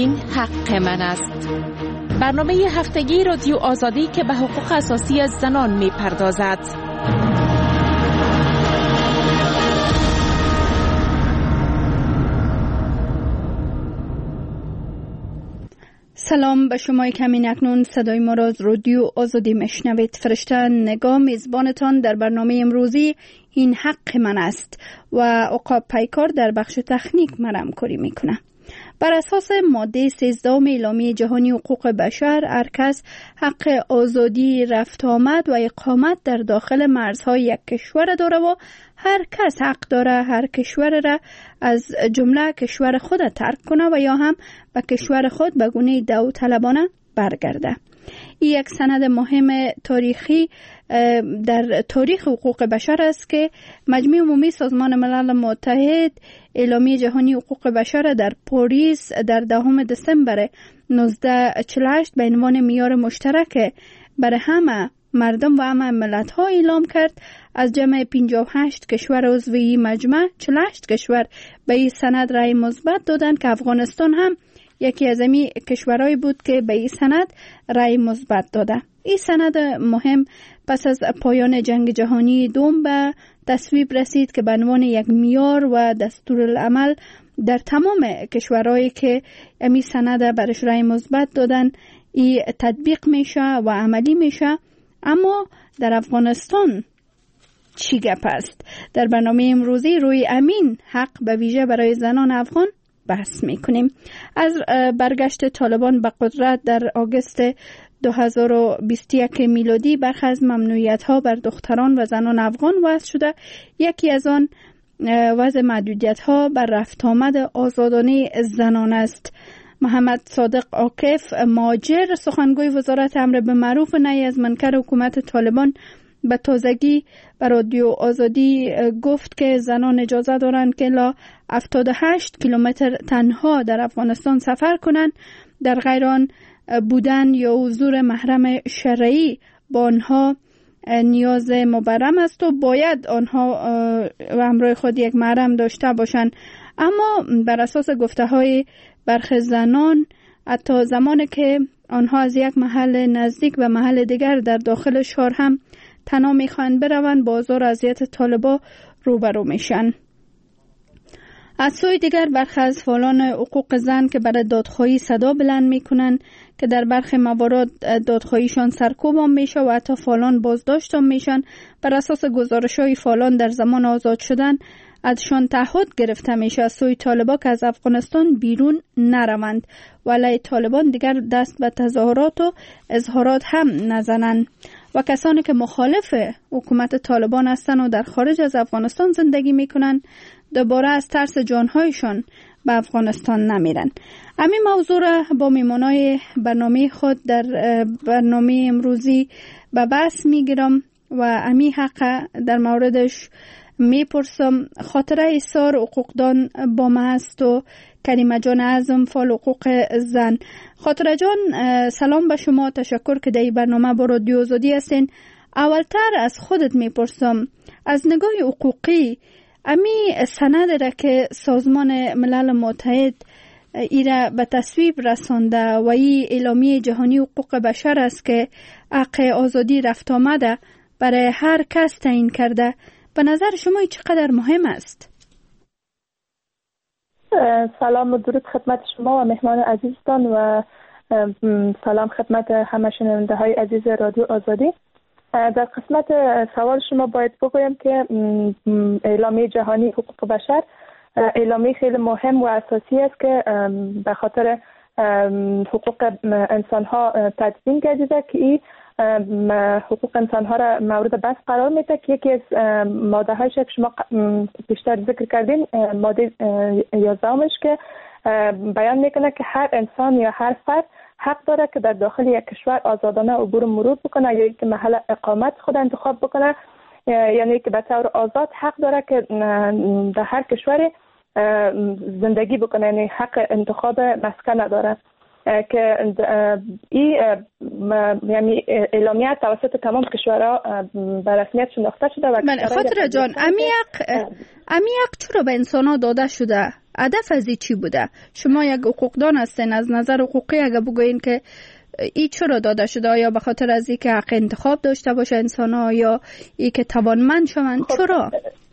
این حق من است. برنامه هفتگی رادیو آزادی که به حقوق اساسی از زنان می پردازد. سلام به شما که همین اکنون صدای ما را از رادیو آزادی میشنوید. فرشته نگاه میزبانتان در برنامه امروزی این حق من است و عقاب پیکار در بخش تکنیک مرا همکاری میکنه. بر اساس ماده 13 اعلامیه جهانی حقوق بشر، هر کس حق آزادی رفت آمد و اقامت در داخل مرزهای یک کشور داره و هر کس حق داره هر کشور را از جمله کشور خود ترک کنه و یا هم به کشور خود به گونه داوطلبانه برگرده. این یک سند مهم تاریخی در تاریخ حقوق بشر است که مجمع عمومی سازمان ملل متحد اعلامیه جهانی حقوق بشر در پاریس در 10 دسامبر 1948 به عنوان معیار مشترک برای همه مردم و همه ملت‌ها اعلام کرد. از جمع 58 کشور عضو این مجمع 48 کشور به این سند رأی مثبت دادند که افغانستان هم یکی از این کشورهایی بود که به این سند رأی مثبت داده. این سند مهم پس از پایان جنگ جهانی دوم به تصویب رسید که به عنوان یک معیار و دستورالعمل در تمام کشورهایی که این سند برش رأی مثبت دادن این تطبیق میشه و عملی میشه. اما در افغانستان چی گپ است؟ در برنامه امروزی روی امین حق به ویژه برای زنان افغان بحث میکنیم. از برگشت طالبان به قدرت در آگوست 2021 میلادی برخی از ممنوعیت‌ها بر دختران و زنان افغان وضع شده. یکی از آن وضع محدودیت‌ها بر رفت آمد آزادانه زنان است. محمد صادق عاکف مهاجر سخنگوی وزارت امر به معروف و نهی از منکر حکومت طالبان به تازگی به رادیو آزادی گفت که زنان اجازه دارند که الی 78 کیلومتر تنها در افغانستان سفر کنند. در غیر آن بودن یا حضور محرم شرعی با آنها نیاز مبرم است و باید آنها و همراه خود یک محرم داشته باشند. اما بر اساس گفته های برخی زنان حتی زمانی که آنها از یک محل نزدیک به محل دیگر در داخل شهر هم تنها میخواهند بروند با آزار و اذیت طالبان روبرو میشن. از سوی دیگر برخی از فعالان حقوق زن که برای دادخواهی صدا بلند میکنن که در برخی موارد دادخواهیشان سرکوب هم میشه و حتی فعالان بازداشت هم میشن. بر اساس گزارش‌های فعالان در زمان آزاد شدن ازشان تعهد گرفته میشه از سوی طالبان که از افغانستان بیرون نروند ولی طالبان دیگر دست به تظاهرات و اظهارات هم نزنند و کسانی که مخالف حکومت طالبان هستند و در خارج از افغانستان زندگی میکنند دوباره از ترس جانهایشان به افغانستان نمیرن. همین موضوع را با میمانای برنامه خود در برنامه امروزی به بحث میگیرم و همین حق در موردش میپرسم. خاطره ایثار حقوقدان با ما است و کریمه جان اعظم فعال حقوق زن. خاطره جان سلام به شما، تشکر که در این برنامه با رادیو آزادی هستین. اولتر از خودت میپرسم از نگاه حقوقی امی سند را که سازمان ملل متحد ایره به تصویب رسانده و این اعلامیه جهانی حقوق بشر است که حق آزادی رفت آمده برای هر کس تعیین کرده، به نظر شما چقدر مهم است؟ سلام و درود خدمت شما و مهمان عزیزتان و سلام خدمت همه شنونده های عزیز رادیو آزادی. در قسمت سوال شما باید بگویم که اعلامیه جهانی حقوق بشر اعلامیه خیلی مهم و اساسی است که به خاطر حقوق انسان ها تدوین گردیده که این حقوق انسان ها را مورد بحث قرار میده که یکی از ماده هایش که شما بیشتر ذکر کردین ماده 11 که بیان میکنه که هر انسان یا هر فرد حق داره که در داخل یک کشور آزادانه عبور و مرور بکنه یا اینکه محل اقامت خود انتخاب بکنه، یعنی که به طور آزاد حق داره که در هر کشوری زندگی بکنه، یعنی حق انتخاب مسکن نداره که این یعنی اعلامیه توسط تمام کشورها به رسمیت شناخته شده. و خاطر جان امیق چرا به انسان ها داده شده؟ هدف از این چی بوده؟ شما یک حقوقدان هستین، از نظر حقوقی اگه بگوین که این چرا داده شده؟ یا به خاطر از این که حق انتخاب داشته باشه انسان ها، یا این که توانمند شوند؟ چرا؟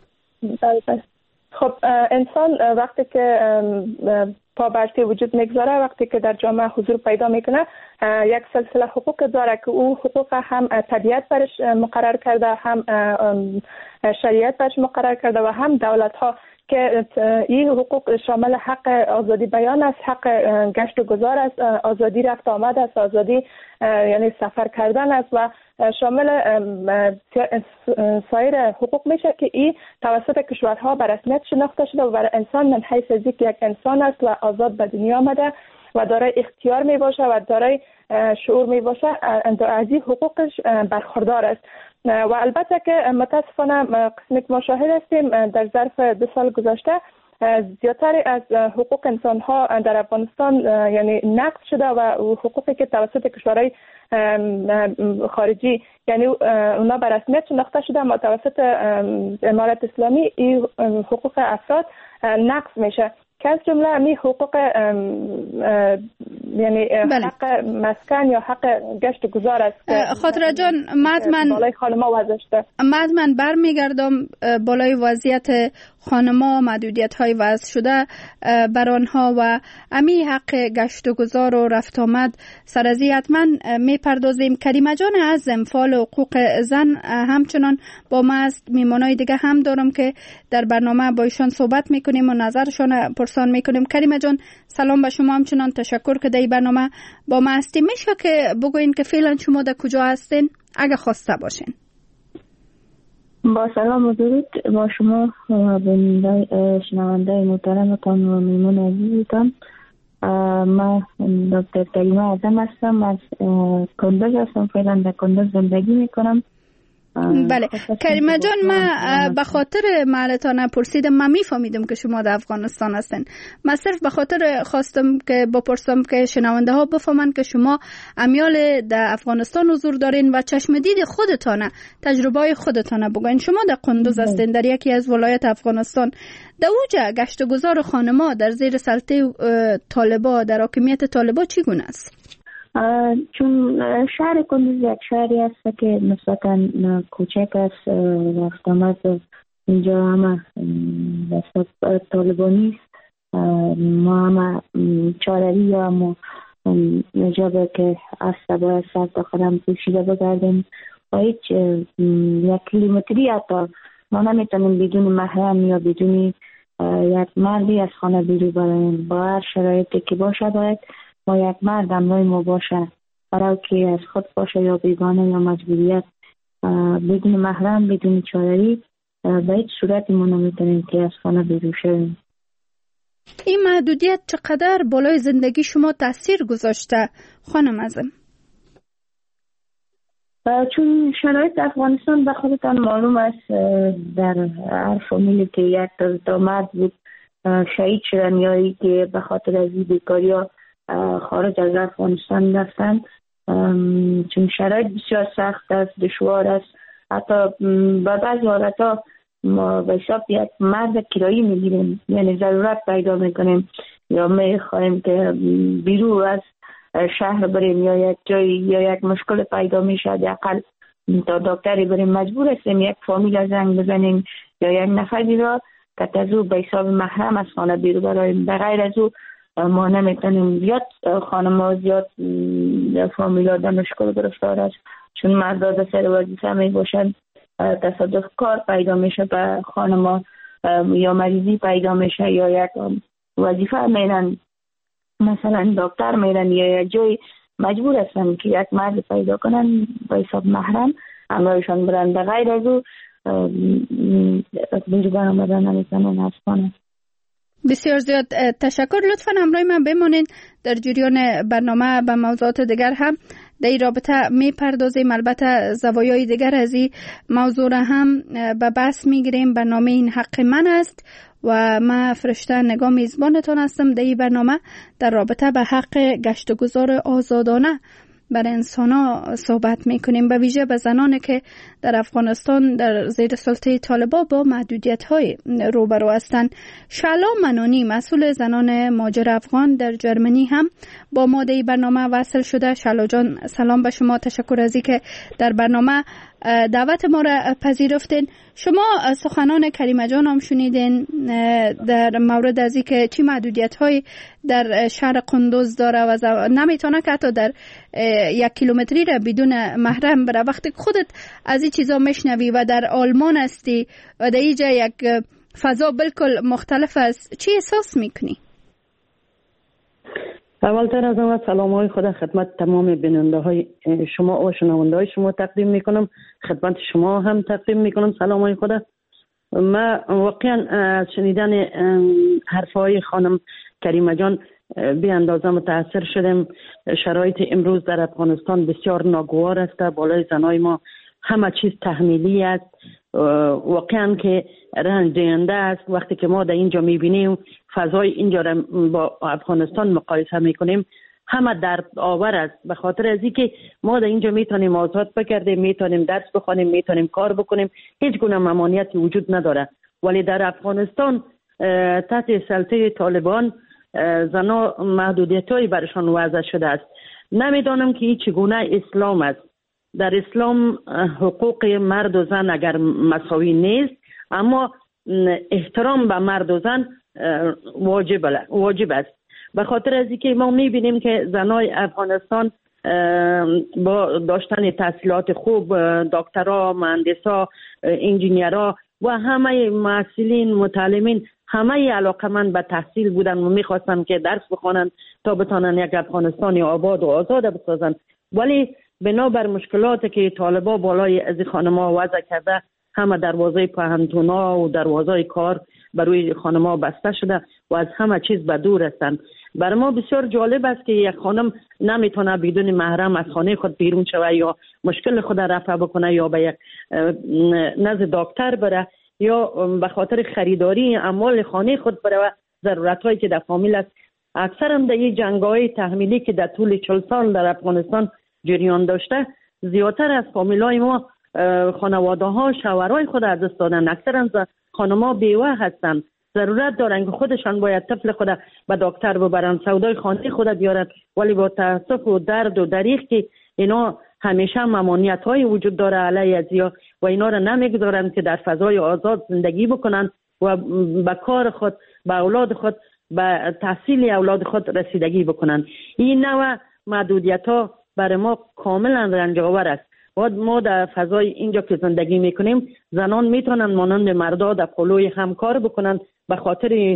خب انسان وقتی که پابرتی وجود میگذاره، وقتی که در جامعه حضور پیدا میکنه، یک سلسله حقوق داره که او حقوق هم طبیعت برش مقرر کرده، هم شریعت برش مقرر کرده و هم دولت ها، که این حقوق شامل حق آزادی بیان است، حق گشت و گذار است، آزادی رفت آمد است، آزادی یعنی سفر کردن است و شامل سایر حقوق میشه که این توسط کشورها به رسمیت شناخته شده و برای انسان من حیث از یک انسان است و آزاد به دنیا آمده و دارای اختیار می باشه و دارای شعور می باشه، از این حقوقش برخوردار است. و البته که متاسفانه قسمی که ما شاهد هستیم در ظرف 2 سال گذشته زیادتر از حقوق انسان ها در افغانستان یعنی نقض شده و حقوقی که توسط کشورهای خارجی یعنی اونا به رسمیت شناخته شده ما توسط امارت اسلامی، این حقوق افراد نقض میشه که از جمله می حقوق یعنی حق مسکن یا حق گشت و گذار است. خاطره جان، بالای خانما وضع شده. من برمیگردم بالای وضعیت خانما، محدودیت های وضع شده بر آنها و امی حق گشت و گذار و رفت آمد سر از این حتما میپردازیم. کریمه جان عزیزم، فعال حقوق زن همچنان با ما است. میمانای دیگه هم دارم که در برنامه با ایشان صحبت میکنیم و نظرشان پرسان میکنیم. کریمه جان سلام به شما، همچنان تشکر که در برنامه با ما هستی. میشه که بگوین که فعلا شما در کجا هستین اگه خواسته باشین؟ با سلام و درود با شما شنونده محترمتان و میمون عزیزتان. من دکتر کریمه اعظم هستم، از کندوز هستم، فعلا در کندوز زندگی میکنم. بله کریمه جان، من به خاطر محلتان پرسیدم، من میفهمیدم که شما در افغانستان هستین. من صرف به خاطر خواستم که بپرسم که شنونده ها بفهمن که شما امیال در افغانستان حضور دارین و چشم دید خودتانه، تجربه خودتانه بگوین. شما در قندوز هستین، در یکی از ولایت افغانستان. در اوجه گشت و گذار خانما در زیر سلطه طالبا، در حاکمیت طالبا چگونه است؟ چون شهر کندوز یک شهری است که نسبتاً کوچک است، رفت آمد اینجا همه دست طالبانی است. ما همه چارری یا ما نجابه که است باید سر تا خودم پوشیده بگردیم و هیچ 1 کیلومتری حتی ما نمیتونیم بدون محرم یا بدون یک مردی از خانه بیرون برایم. با هر شرایطی که باشه باید ما یک مرد همراه ما باشه، برای که از خود باشه یا بیگانه یا مجبوریت، بدون محرم بدون چاره‌ای به هیچ صورت ما نمیتونیم که از خانه بیرون شویم. این محدودیت چقدر بالای زندگی شما تاثیر گذاشته خانم اعظم؟ چون شرایط افغانستان به خودتان معلوم است، در هر فامیلی که یک تا مرد بود شهید شدن یا ای که به خاطر از بیکاری ها خارج از افغانستان رفتن. چون شرایط بسیار سخت است، دشوار است. حتی به بعضی حالتا ما به حساب یک مرد کرایی میگیریم، یعنی ضرورت پیدا میکنیم یا میخواهیم که بیرون از شهر بریم یا یک جای یا یک مشکل پیدا میشه، اقل تا دکتری بریم مجبور هستیم یک فامیل زنگ بزنیم یا یک نفری را که تزو به حساب محرم از خانه بیرون برایم. در غیر از او ما نمیتونیم. زیاد خانم زیاد فامیل در مشکل گرفتار است، چون مردا در سر وظیفه می باشند، تصادف کار پیدا میشه به خانم یا مریضی پیدا میشه یا یک وظیفه میرن، مثلا دکتر میرن یا یک جای مجبور هستن که یک مرد پیدا کنن به حساب محرم همراهشان برن. به غیر از او بیرون آمدن نمیتونن از خانه. بسیار زیاد تشکر. لطفاً همراه من بمانید، در جریان برنامه به موضوعات دیگر هم در این رابطه میپردازیم. البته زوایای دیگر از این موضوع را هم به بحث میگیریم. برنامه این حق من است و من فرشته نگاه میزبانتان هستم در این برنامه در رابطه به حق گشت و گذار آزادانه بر انسان‌ها صحبت میکنیم، به ویژه به زنانی که در افغانستان در زیر سلطه طالبان با محدودیت‌های روبرو هستند. شعلا منانی مسئول زنان مهاجر افغان در جرمنی هم با ما در برنامه وصل شده. شعلا جان سلام به شما، تشکر از اینکه در برنامه دعوت ما را پذیرفتین. شما سخنان کریمه جان هم شنیدین در مورد از اینکه چی محدودیت‌های در شهر قندوز داره و نمیتونه که حتی در 1 کیلومتری را بدون محرم بره. وقتی خودت از این چیزا میشنوی و در آلمان هستی و در اینجا یک فضا بالکل مختلف است، چی احساس میکنی؟ اولتر از همه سلام های خدا خدمت تمام بیننده های شما و شنونده های شما تقدیم میکنم، خدمت شما هم تقدیم میکنم سلام های خدا. ما واقعا از شنیدن حرف های خانم کریمه جان بی اندازه متاثر شدم. شرایط امروز در افغانستان بسیار ناگوار است، بالای زنای ما همه چیز تحمیلی است، واقعا که رنج دهنده است. وقتی که ما در اینجا میبینیم فضای اینجا را با افغانستان مقایسه میکنیم همه درد آور است، به خاطر از اینکه ما در اینجا میتونیم آزاد بگردیم، میتونیم درس بخونیم، میتونیم کار بکنیم، هیچ گونه ممانعتی وجود نداره. ولی در افغانستان تحت سلطه طالبان زنا محدودیت‌هایی برشان وضع شده است. نمیدانم که این چگونه اسلام است. در اسلام حقوق مرد و زن اگر مساوی نیست، اما احترام به مرد و زن واجب است. به خاطر از اینکه ما میبینیم که زنای افغانستان با داشتن تحصیلات خوب، دکترا، مهندسا، انجینیرها و همه محصلین، متعلمین همه علاقمند به تحصیل بودن و میخواستن که درس بخوانند تا بتانن یک افغانستانی آباد و آزاد بسازن. ولی بنابر مشکلاتی که طالبان بالای از خانم‌ها وضع کرده، همه دروازه پوهنتون‌ها و دروازه کار بروی خانم‌ها بسته شده و از همه چیز به دور هستند. برای ما بسیار جالب است که یک خانم نمیتونه بدون محرم از خانه خود بیرون شوه یا مشکل خود رفع بکنه یا به یک نزد دکتر بره یا به خاطر خریداری اموال خانه خود بره و ضرورت‌هایی که در فامیل است. اکثرا در این جنگ‌های تحمیلی که در طول 40 سال در افغانستان جریان داشته، زیادتر از فامیلای ما خانواده ها شوهرای خود از دست دادن. اکثرا خانم‌ها بیوه هستند، ضرورت دارن که خودشان باید طفل خود به دکتر ببرن، سودای خانه خود بیارن، ولی با تاسف و درد و دریغ که اینا همیشه ممانعت‌های وجود داره علیه ازیا و اینا را نمیگذارن که در فضای آزاد زندگی بکنن و به کار خود، به اولاد خود، به تحصیل اولاد خود رسیدگی بکنن. این نوع محدودیت‌ها برای ما کاملا رنج‌آور است. ما در فضای اینجا که زندگی میکنیم زنان میتونن مانند مردا در پلوی هم کار بکنن، به خاطر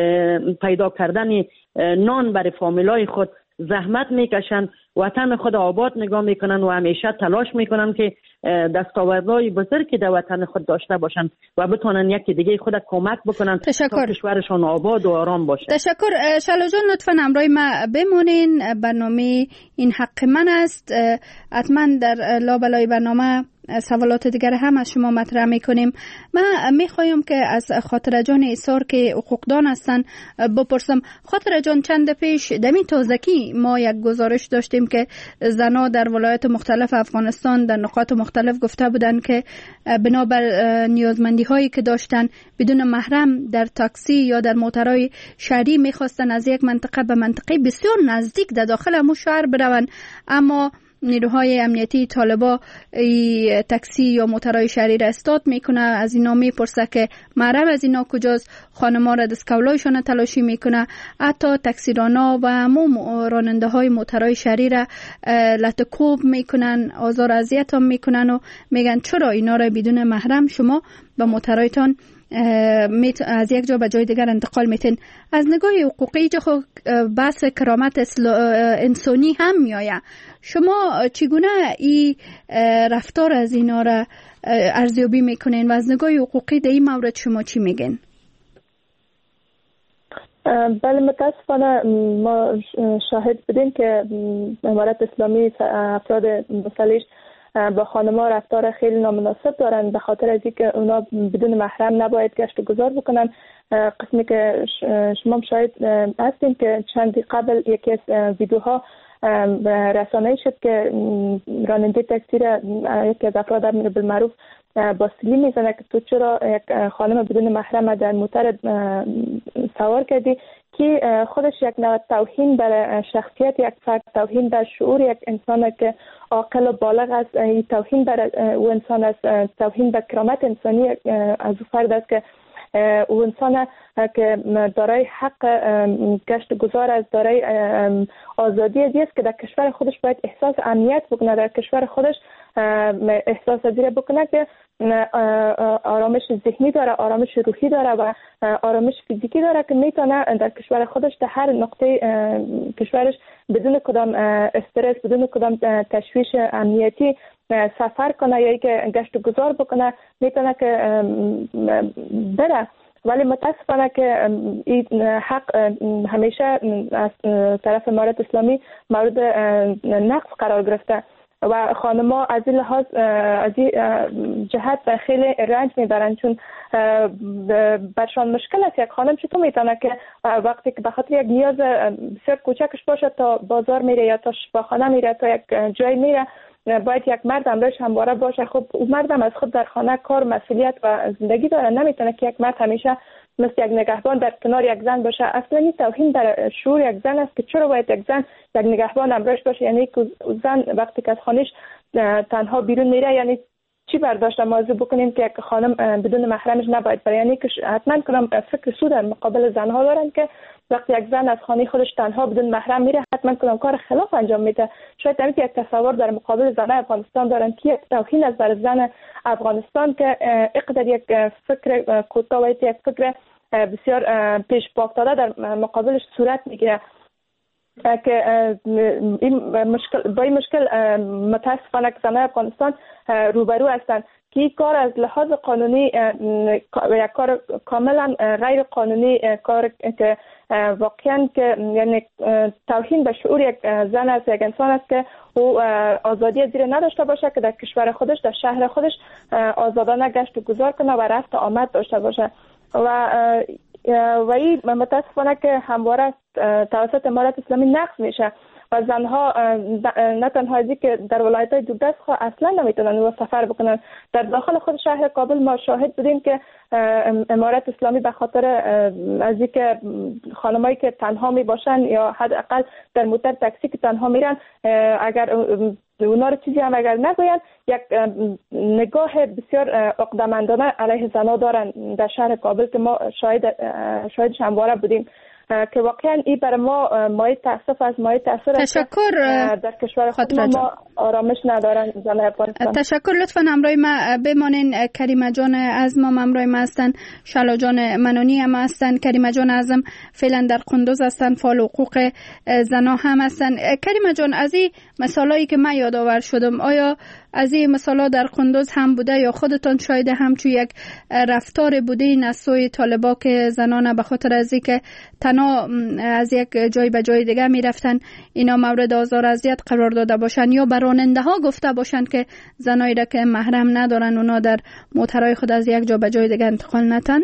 پیدا کردن نان برای فامیلای خود زحمت میکشن، وطن خود آباد نگاه میکنن و همیشه تلاش میکنن که دستاوردهای بزرگی در وطن خود داشته باشن و بتونن یکی دیگه خود کمک بکنن تا کشورشان آباد و آرام باشه. تشکر. شعلا جان لطفاً همراه ما بمونین. برنامه این حق من است. حتما در لابلای برنامه سوالات دیگر هم از شما مطرح میکنیم. من میخوایم که از خاطره جان ایثار که حقوقدان هستن بپرسم. خاطره جان چند پیش دمی تازگی ما یک گزارش داشتیم که زنها در ولایات مختلف افغانستان در نقاط مختلف گفته بودن که بنابر نیازمندی هایی که داشتن بدون محرم در تاکسی یا در موترهای شهری میخواستن از یک منطقه به منطقه بسیار نزدیک در داخل همون شهر بروند، اما نیروهای امنیتی طالبا تاکسی یا موترهای شهری را استاد میکنه، از اینا میپرسه که محرم از اینا کجاست، خانم‌ها را دستکولایشان تلاشی میکنه، حتی تاکسیرانا و همون راننده های موترهای شهری را لطکوب میکنن، آزار اذیت هم میکنن و میگن چرا اینا را بدون محرم شما به موترهایتان از یک جا به جای دیگر انتقال میتین. از نگاه حقوقی جا بحث کرامت انسانی هم میآید. شما چگونه این رفتار از اینا را ارزیابی میکنین و از نگاه حقوقی در این مورد شما چی میگین؟ بله، متاسفانه ما شاهد بودیم که امارت اسلامی افراد مسلح با خانم‌ها رفتار خیلی نامناسب دارن، به خاطر از اینکه اونا بدون محرم نباید گشت و گذار بکنن. قسمی که شما شاهد هستین که چندی قبل یکی از ویدیوها رسانه‌ای شد که راننده تاکسی را یکی از افراد امر بالمعروف با سیلی میزنه که تو چرا یک خانم بدون محرم در موتر سوار کردی، که خودش یک نوع توهین بر شخصیت یک فرد، توهین بر شعور یک انسان که عاقل و بالغ است، توهین بر او انسان است، توهین بر کرامت انسانی از فرد است که او انسان که دارای حق گشت گذار است، دارای آزادی است که در کشور خودش باید احساس امنیت بکنه، در کشور خودش احساس پذیر بکنه که آرامش ذهنی داره، آرامش روحی داره و آرامش فیزیکی داره که میتونه در کشور خودش در هر نقطه کشورش بدون کدام استرس، بدون کدام تشویش امنیتی سفر کنه یا که گشت گذار بکنه، میتونه که بره. ولی متاسفانه که این حق همیشه از طرف امارت اسلامی مورد نقض قرار گرفته و خانم‌ها از این لحاظ از این جهت خیلی رنج میبرن، چون برشان مشکل است. یک خانم چطور میتونه که وقتی که بخاطر یک نیاز بسیار کوچکش باشه تا بازار میره یا تا شفاخانه میره، تا یک جای میره، باید یک مرد همراهش همواره باشه. خب اون مردم از خود در خانه کار، مسئولیت و زندگی داره، نمیتونه که یک مرد همیشه مثل یک نگهبان در کنار یک زن باشه. اصلا این توهین در شعور یک زن است که چرا باید یک زن یک نگهبان همراهش باشه. یعنی که زن وقتی که از خانه‌اش تنها بیرون میره، یعنی چی برداشت موضوع بکنیم که یک خانم بدون محرمش نباید بره؟ یعنی که حتما کنم فکر سو در مقابل زنها دارن که وقتی یک زن از خانه خودش تنها بدون محرم میره، حتما کنم کار خلاف انجام میده. شاید همین یک تصور در مقابل زن افغانستان دارن که یک توهین از بر زن افغانستان که اقدر یک فکر کوتاه و یک فکر بسیار پیش پا افتاده در مقابلش صورت میگیره که این مشکل با این مشکل متاسفانه که زنان افغانستان روبرو هستند که این کار از لحاظ قانونی یک کار کاملا غیر قانونی، کار که واقعا که یعنی توهین به شعور یک زن است، یک انسان است که او آزادی زیر نداشته باشه که در کشور خودش، در شهر خودش آزادانه گشت و گذار کنه و رفت آمد داشته باشه. و این متاسفانه که همواره توسط امارت اسلامی نقض میشه و زنها نه تنها ازی که در ولایت‌های دوردست اصلا نمیتونن و سفر بکنن. در داخل خود شهر کابل ما شاهد بودیم که امارت اسلامی به خاطر ازی که خانمایی که تنها می باشن یا حداقل در موتر تاکسی که تنها میرن، اگر اونا رو چیزی هم اگر نگوین، یک نگاه بسیار عقده‌مندانه علیه زنها دارن در شهر کابل که ما شاهدش همواره بودیم که واقعا این برای ما مایه تاسف از مایه تاثیر است. تشکر. در کشور خود ما آرامش ندارن زن افغانستان. تشکر. لطفا همراه ما بمانین. کریمه جان اعظم هم همراه ما هستن، شلا جان منانی هم هستن. کریمه جان اعظم فعلا در قندوز هستن، فعال حقوق زنا هم هستن. کریمه جان، از این مثالایی که من یادآور شدم، آیا از این مثالا در قندوز هم بوده یا خودتان شاید همچون یک رفتار بوده این از سوی طالبا که زنان به خاطر از اینکه تنها از یک جای به جای دیگه می رفتن اینا مورد آزار اذیت قرار داده باشن یا به راننده ها گفته باشن که زنایی را که محرم ندارن اونا در موترهای خود از یک جا به جای دیگه انتقال نتن؟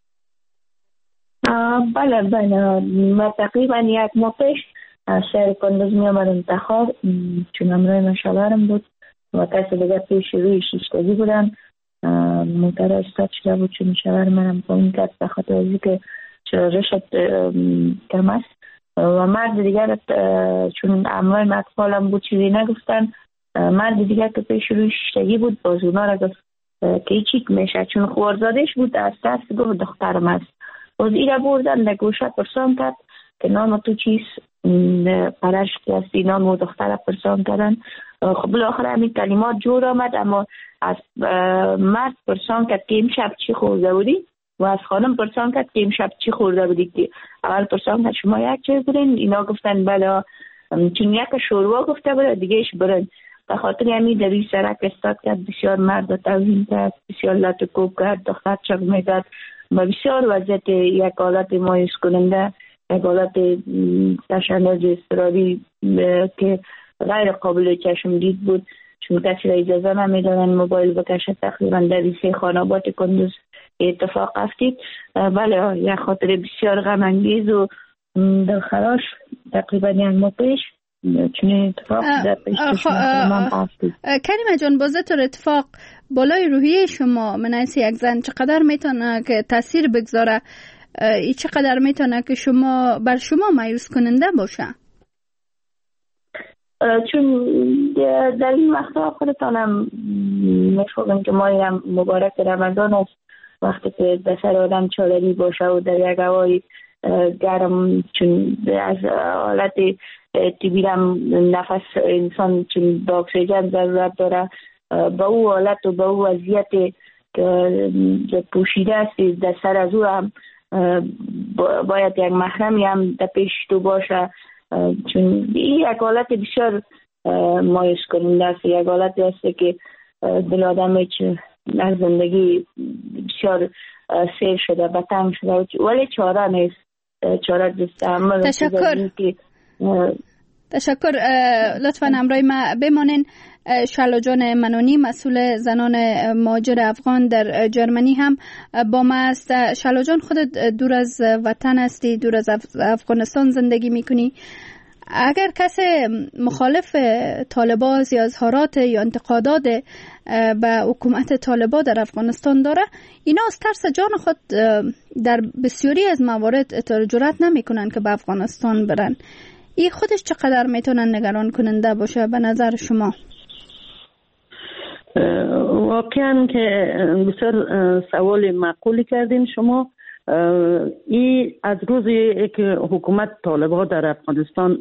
بله ما تقریبا یک ماه پیش از شهر قندوز می آمدم تخار، چون همراه من شوهرم بود و کسی دیگه پیش روی شیشتگی بودن. موتر استارت شده بود چون شوهر منم پایین کرد به خاطر از اینکه رشد کم است و مرد دیگر چون همراه من اطفالم بود چیزی نگفتن. مرد دیگر که پیش روی شیشتگی بود باز اونا را گفت که چیک میشه، چون خوارزادش بود از دست گفت دخترم است. باز ایره بردن در گوشه پرسان کرد که نام تو چیست، پرش کسی نام و دختر پرسان کردن. خب بالاخره همین کلمات جور آمد، اما از مرد پرسان کرد که امشب چی خورده بودی و از خانم پرسان کرد که امشب چی خورده بودی. که اول پرسان کرد شما یک چیز بودین، اینا گفتن بله، چون یک شوروا گفته بود دیگهش برن. به خاطر همین در این سرک استاد کرد، بسیار مرد توهین کرد، بسیار لط و کوب کرد، دختر چک میکرد و بسیار وضعیت یک حالت مایوس کننده، یک حالت تشنج اضطراری که غیر قابل چشم دید بود، چون کسی را اجازه نمیدادن موبایل بکشه. تقریبا در 3 خانوات کندوز اتفاق افتید. بله، یک خاطر بسیار غم انگیز و دلخراش تقریبا یک ماه پیش چنین اتفاق در پیش چشم افتاد. کریمه جان، باز طور اتفاق بالای روحیه شما منعکس یک زن چقدر میتونه که تاثیر بگذاره؟ ای چقدر میتونه که بر شما مایوس کننده باشه؟ چون در این وقتا خودتانم میفهمم که ماه مبارک رمضان است، وقتی که به سر آدم چادری باشه و در یک هوای گرم، چون از حالت تیبیرم نفس انسان چون به اکسیژن ضرورت داره، به او حالت و به او وضعیت که پوشیده است در سر از او هم باید یک محرمی هم در پیش تو باشه، چون این یک حالت بسیار مایوس کننده است، یک حالت است که دل آدم از زندگی بسیار سیر شده، بتنگ شده، ولی چاره نیست، چاره دست عمل. تشکر. لطفاً همراه ما بمانین. شعلا جان منونی، مسئول زنان مهاجر افغان در جرمنی هم با ما است. شعلا جان، خودت دور از وطن هستی، دور از افغانستان زندگی میکنی. اگر کسی مخالف طالبان یا اظهارات یا انتقادات به حکومت طالبان در افغانستان داره، اینا از ترس جان خود در بسیاری از موارد جرأت نمیکنن که به افغانستان برن. این خودش چقدر میتونن نگران کننده باشه به نظر شما؟ واقعا که بسیار سوال معقولی کردین شما. این از روزی که حکومت طالبان در افغانستان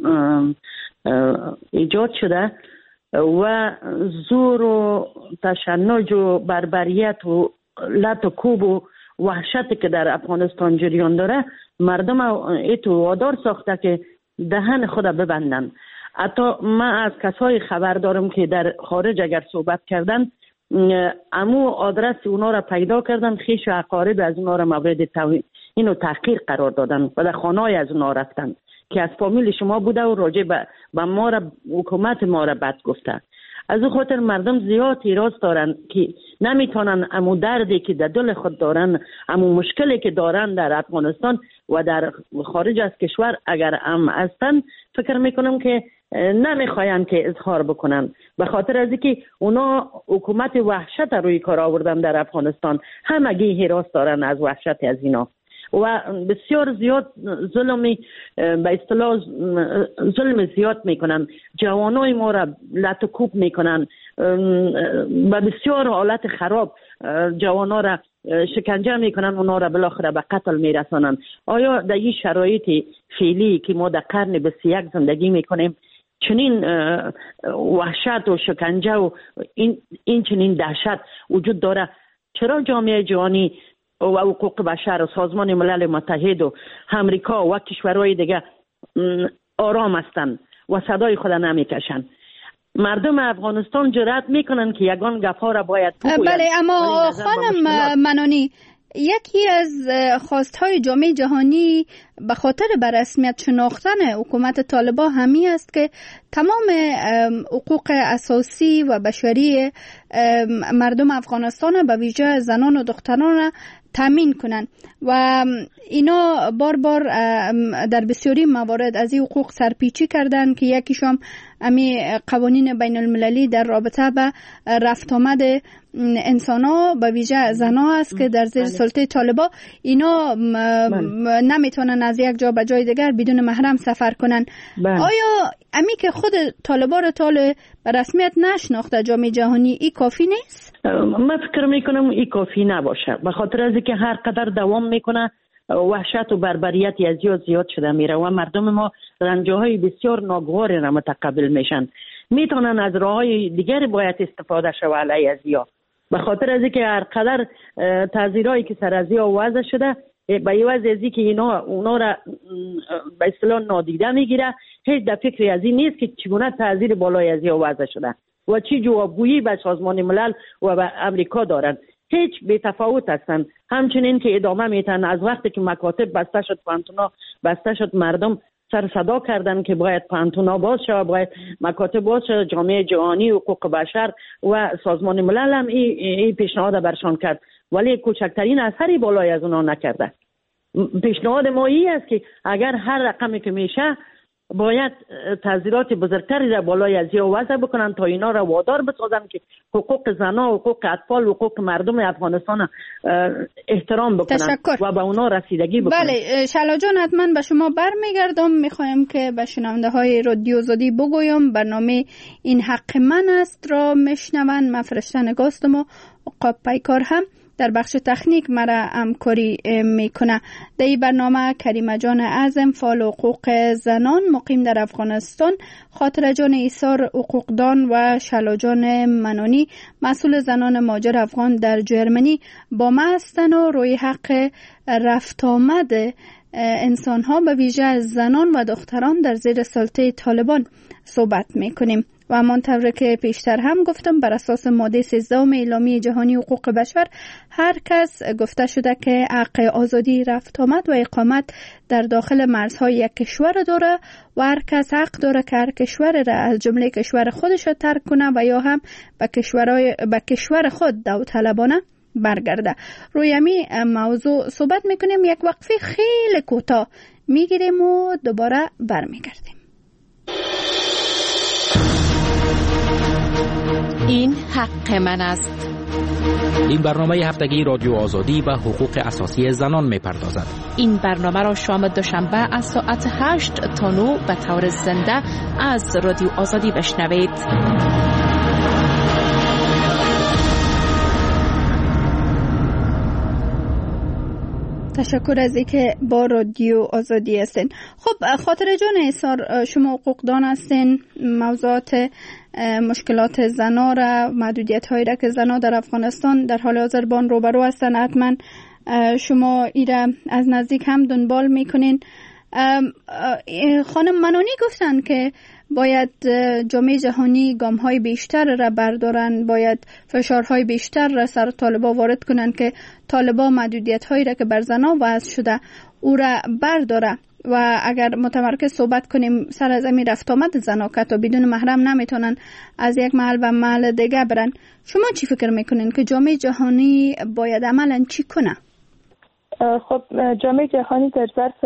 ایجاد شده و زور و تشنج و بربریت و لط و کوب و وحشتی که در افغانستان جریان داره، مردم ایتو وادار ساخته که دهن خود ببندن. حتی من از کسای خبر دارم که در خارج اگر صحبت کردن، امو آدرس اونا را پیدا کردن، خیش و اقارب از اونا را مورد توهین و تحقیر قرار دادن و در خانه‌های از اونا رفتن که از فامیل شما بوده و راجع به ما را، حکومت ما را بد گفته. از او خاطر مردم زیاد اعتراض دارن که نمیتونن امو دردی که در دل خود دارن، امو مشکلی که دارن در افغانستان و در خارج از کشور اگر هم هستن، فکر میکنم که نمیخواین که اظهار بکنن، به خاطر از اینکه اونا حکومت وحشت روی کار آوردن در افغانستان، همگی هراس دارن از وحشت از اینا و بسیار زیاد ظلمی، به اصطلاح ظلم زیاد میکنن، جوانای ما را لط و کوب میکنن، و بسیار حالت خراب جوانا را شکنجه میکنن، اونا را بالاخره به قتل میرسانن. آیا در این شرایط فعلی که ما در قرن 21 زندگی میکنیم چنین وحشت و شکنجه و این چنین دهشت وجود داره؟ چرا جامعه جهانی و حقوق بشر و سازمان ملل متحد و امریکا و کشورهای دیگه آرام هستند و صدای خود نمیکشن؟ مردم افغانستان جرأت میکنن که یگان گپا را باید بگویند. بله، اما خانم منونی، یکی از خواستهای جامعه جهانی به خاطر به رسمیت شناختن حکومت طالبان همی است که تمام حقوق اساسی و بشری مردم افغانستان به ویژه زنان و دختران تامین کنن و اینا بار بار در بسیاری موارد از این حقوق سرپیچی کردن که یکیشم امی قوانین بین المللی در رابطه به رفت آمد انسانا به ویژه زنا است که در زیر سلطه طالبان اینا نمیتونن از یک جا به جای دیگر بدون محرم سفر کنن. آیا امی که خود طالبان را به رسمیت نشناخته جامعه جهانی، ای کافی نیست؟ من فکر میکنم ای کافی نباشه، به خاطر از اینکه هر قدر دوام میکنه وحشت و بربریت زیاد شده میره و مردم ما رنجهای بسیار ناگواری را متقبل میشن. میتونن از راههای دیگر باید استفاده شود علیه از یا، به خاطر از اینکه هر قدر تعذیرایی که سر از یا وضع شده، به عوض از اینکه اونا را به اصطلاح نادیده میگیره، هیچ در فکر از این نیست که چگونه تعذیر بالای از یا وضع شده و چی جوابگویی به سازمان ملل و به امریکا دارن. هیچ بی تفاوت هستن. همچنین که ادامه میتن از وقتی که مکاتب بسته شد، پانتونا بسته شد، مردم سر صدا کردن که باید پانتونا باز شود، باید مکاتب باز شود. جامعه جهانی، حقوق بشر و سازمان ملل هم این پیشنهاد برشان کرد، ولی کوچکترین اثری بالای از اونا نکرده. پیشنهاد ما این است که اگر هر رقمی که میشه باید تعزیرات بزرگتری را بالای از یا وضع بکنن تا اینا را وادار بسازن که حقوق زنان، حقوق اطفال، حقوق مردم افغانستان احترام بکنن. تشکر. و به اونا رسیدگی بکنن. بله شعلا جان، حتما به شما برمیگردم. میخوایم که به شنونده های رادیو آزادی بگویم برنامه این حق من است را میشنون. من فرشته نگاستم و عقاب پیکار هم در بخش تکنیک مرا همکاری میکنه. در این برنامه کریمه جان اعظم، فعال حقوق زنان مقیم در افغانستان، خاطره جان ایثار حقوقدان و شعلا جان منانی مسئول زنان مهاجر افغان در جرمنی با ما هستند و روی حق رفت آمد انسان ها به ویژه زنان و دختران در زیر سلطه طالبان صحبت میکنیم. و همانطور که پیشتر هم گفتم بر اساس ماده 13 اعلامیه جهانی حقوق بشر هر کس گفته شده که حق آزادی رفت آمد و اقامت در داخل مرزهای یک کشور داره و هر کس حق داره که هر کشور را از جمله کشور خودش را ترک کنه و یا هم به کشور خود داوطلبانه برگرده. روی همین موضوع صحبت میکنیم. یک وقفه خیلی کوتاه میگیریم و دوباره برمیگردیم. این حق من است. این برنامه هفتگی رادیو آزادی و حقوق اساسی زنان میپردازد. این برنامه را شام دوشنبه از ساعت 8 تا 9 به طور زنده از رادیو آزادی بشنوید. تشکر از اینکه با رادیو آزادی هستین. خب خاطره جان ایثار، شما حقوقدان هستین. موضوعات مشکلات زنا را، محدودیت هایی را که زنا در افغانستان در حال حاضر با آن روبرو هستن، حتما شما ایره از نزدیک هم دنبال میکنین. خانم منانی گفتن که باید جامعه جهانی گام‌های بیشتر را بردارن، باید فشارهای بیشتر را سر طالبا وارد کنن که طالبا محدودیت‌هایی را که بر زنان وضع شده او را برداره. و اگر متمرکز صحبت کنیم سر از این رفت آمد زنان که تا بدون محرم نمیتونن از یک محل به محل دیگه برن، شما چی فکر میکنین که جامعه جهانی باید عملاً چی کنه؟ خب جامعه جهانی در ظرف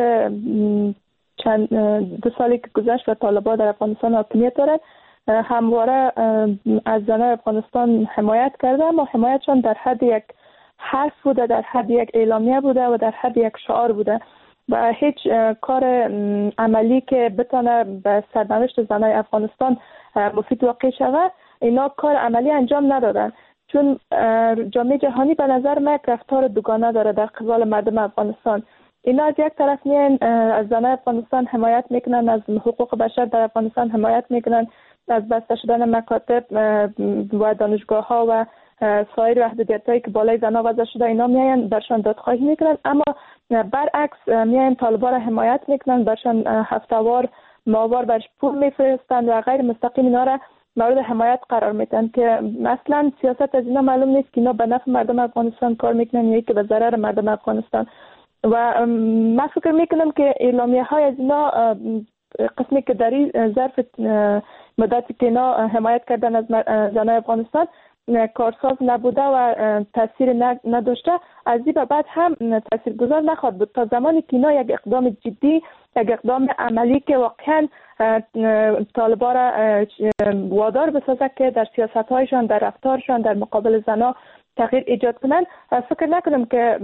چند 2 سالی که گذشت و طالبان در افغانستان حاکمیت دارد همواره از زنان افغانستان حمایت کرده، اما حمایتشان در حد یک حرف بوده، در حد یک اعلامیه بوده و در حد یک شعار بوده و هیچ کار عملی که بتونه به سرنوشت زنان افغانستان مفید واقع شود اینا کار عملی انجام ندادن. چون جامعه جهانی به نظر من یک رفتار دوگانه داره در قبال مردم افغانستان. اینا از یک طرف میان از زنان افغانستان حمایت میکنن، از حقوق بشر در افغانستان حمایت میکنن، از بسته شدن مکاتب و دانشگاه ها و سایر محدودیت هایی که بالای زنان وضع شده اینا میان برشان دادخواهی میکنن، اما برعکس میان طالبان را حمایت میکنن، برشان هفتهوار ماهوار برش پول میفرستند و غیر مستقیم اینا را مورد حمایت قرار میدن که مثلا سیاست از اینا معلوم نیست که اینا به نفع مردم افغانستان کار میکنن یا که به ضرر مردم افغانستان. و من فکر میکنم که اعلامیه های از اینا قسمی که در این ظرف مدتی که اینا حمایت کردن از زنان افغانستان کارساز نبوده و تاثیر نداشته، از این به بعد هم تاثیرگذار نخواهد بود تا زمانی که اینا یک اقدام جدی، یک اقدام عملی که واقعا طالبان را وادار بسازه که در سیاست‌هایشان، در رفتارشان در مقابل زنان تغییر ایجاد کنن. فکر نکنم که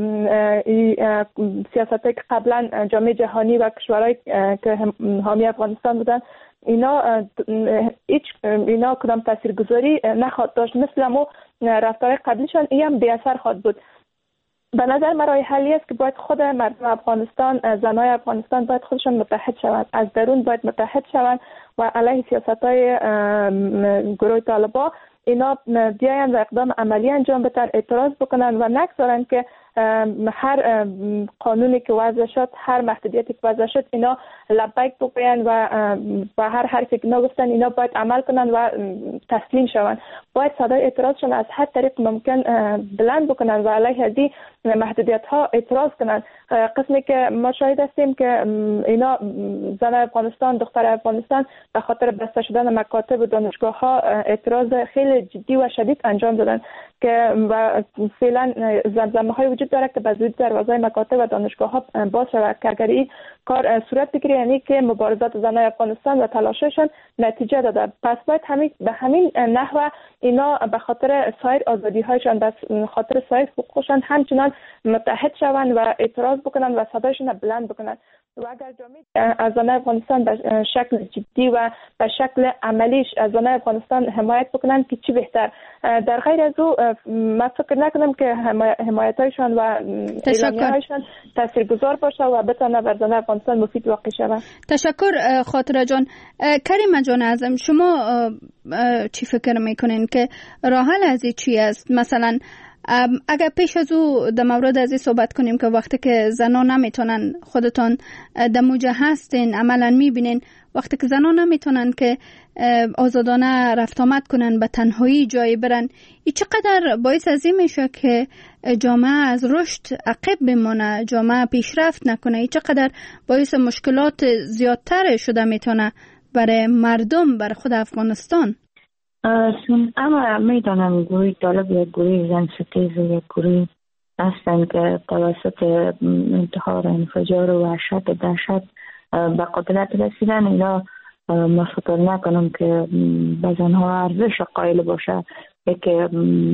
سیاستایی که قبلا جامعه جهانی و کشورهایی که حامی افغانستان بودن اینا کدام تاثیرگذاری نخواهد داشت، مثل همون رفتار قبلیشان این هم بی اثر خواهد بود. به نظر من راه حلی است که باید خود مردم افغانستان، زنای افغانستان باید خودشان متحد شوند، از درون باید متحد شوند و علیه سیاست‌های گروه طالبان اینا بیاین و اقدام عملی انجام بدن، اعتراض بکنن و نگذارن که هر قانونی که وضع شد، هر محدودیتی که وضع شد اینا لبیک بگوین و هر حرفی که اینا گفتن اینا باید عمل کنن و تسلیم شوند. باید صدای اعتراضشون از هر طریق ممکن بلند بکنن و علیه ازی محدودیت ها اعتراض کنند. قسمی که ما شاهد هستیم که اینا زن افغانستان، دختر افغانستان به خاطر بسته شدن مکاتب و دانشگاه ها اعتراض خیلی جدی و شدید انجام دادن که فعلا زمزمه های وجود داره که به زودی دروازه مکاتب و دانشگاه ها باز شود که اگر این کار صورت بگیره یعنی که مبارزات زنان افغانستان و تلاششان نتیجه داده. پس باید به همین نحو اینا به خاطر سایر آزادی هایشان، به خاطر سایر حقوقشان همچنان متحد شوند و اعتراض بکنن و صدایشان بلند بکنن. و اگر جامعه از زنان افغانستان به شکل جدی و به شکل عملیش از زنان افغانستان حمایت بکنن که چی بهتر. در غیر از او من فکر نکنم که حمایتایشان و اعلامیه‌هایشان تاثیرگذار باشه و بتونه بر زنان افغانستان مفید واقع شود. تشکر خاطره جان. کریم جان اعظم، شما چی فکر میکنین که راه حل از چی است؟ مثلا اگر پیش از او در مورد از این صحبت کنیم که وقتی که زنان نمیتونن، خودتان در موجه هستین عملا میبینین وقتی که زنان نمیتونن که آزادانه رفت آمد کنن، به تنهایی جایی برن، این چقدر باعث از این میشه که جامعه از رشد عقب بمانه، جامعه پیشرفت نکنه، این چقدر باعث مشکلات زیادتر شده میتونه برای مردم، برای خود افغانستان. اما میدانم گروه طالب یک گروه زن ستیز و یک گروه هستند که توسط انتحار، انفجار و وحشت و دهشت به قدرت رسیدن. اینا ما فکر نکنم که به زنها ارزش قائل باشه که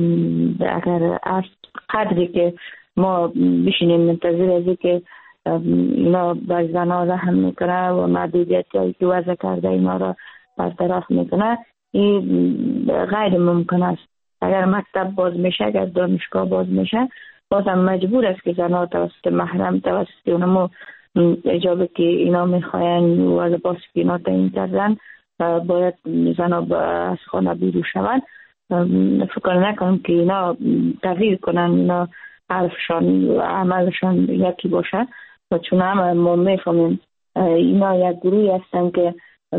اگر قدری که ما بشینیم منتظر از که اینا به زنها رحم میکنه و محدودیتی هایی که وضع کرده اینا را برطرف میکنه، این غیر ممکن است. اگر مکتب باز میشه، اگر دانشگاه باز میشه، بازم مجبور است که زنها توسط محرم، توسط اونمو اجابه که اینا میخواین و لباس که اینا تعیین کردن باید زنها از خانه بیرون شوند. فکر نکنم که اینا تغییر کنن، اینا حرفشان و عملشان یکی باشه. و چون همه ما میفهمیم اینا یک گروهی هستن که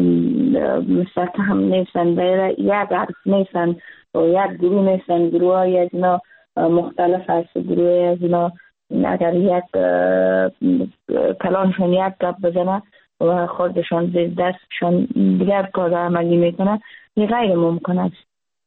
مستحکم نیستن، یک حرف نیستن و یک گروه نیستن. گروه های از اینا مختلف هست. گروه از اینا اگر یک کلانشان یک گپ بزنه و خودشان زیر دستشان دیگر کار عملی میکنه، این غیر ممکن است.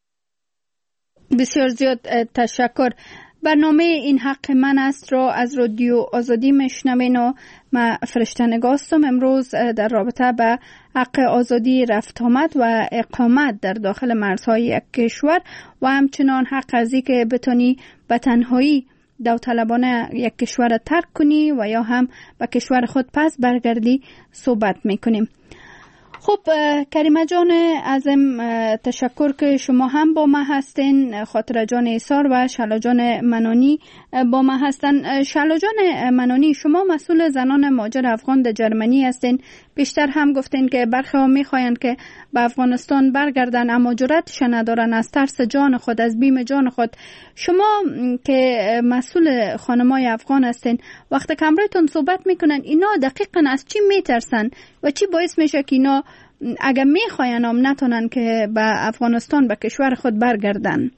بسیار زیاد تشکر. برنامه این حق من است را از رادیو آزادی میشنوین و من فرشته نگاستم. امروز در رابطه به حق آزادی رفت آمد و اقامت در داخل مرزهای یک کشور و همچنان حق از این که بتونی به تنهایی داوطلبانه یک کشور را ترک کنی و یا هم به کشور خود پس برگردی صحبت میکنیم. خب کریمه جان اعظم، تشکر که شما هم با ما هستین. خاطره جان ایثار و شلا جان منانی با ما هستن. شلا جان منانی، شما مسئول زنان مهاجر افغان در جرمنی هستین. بیشتر هم گفتین که برخی ها میخواین که به افغانستان برگردن اما جرأتش ندارن از ترس جان خود، از بیم جان خود. شما که مسئول خانمای افغان هستین، وقتی که همراهتون صحبت میکنن اینا دقیقاً از چی میترسن و چی باعث میشه که اینا اگر میخواین هم نتونن که به افغانستان، به کشور خود برگردن؟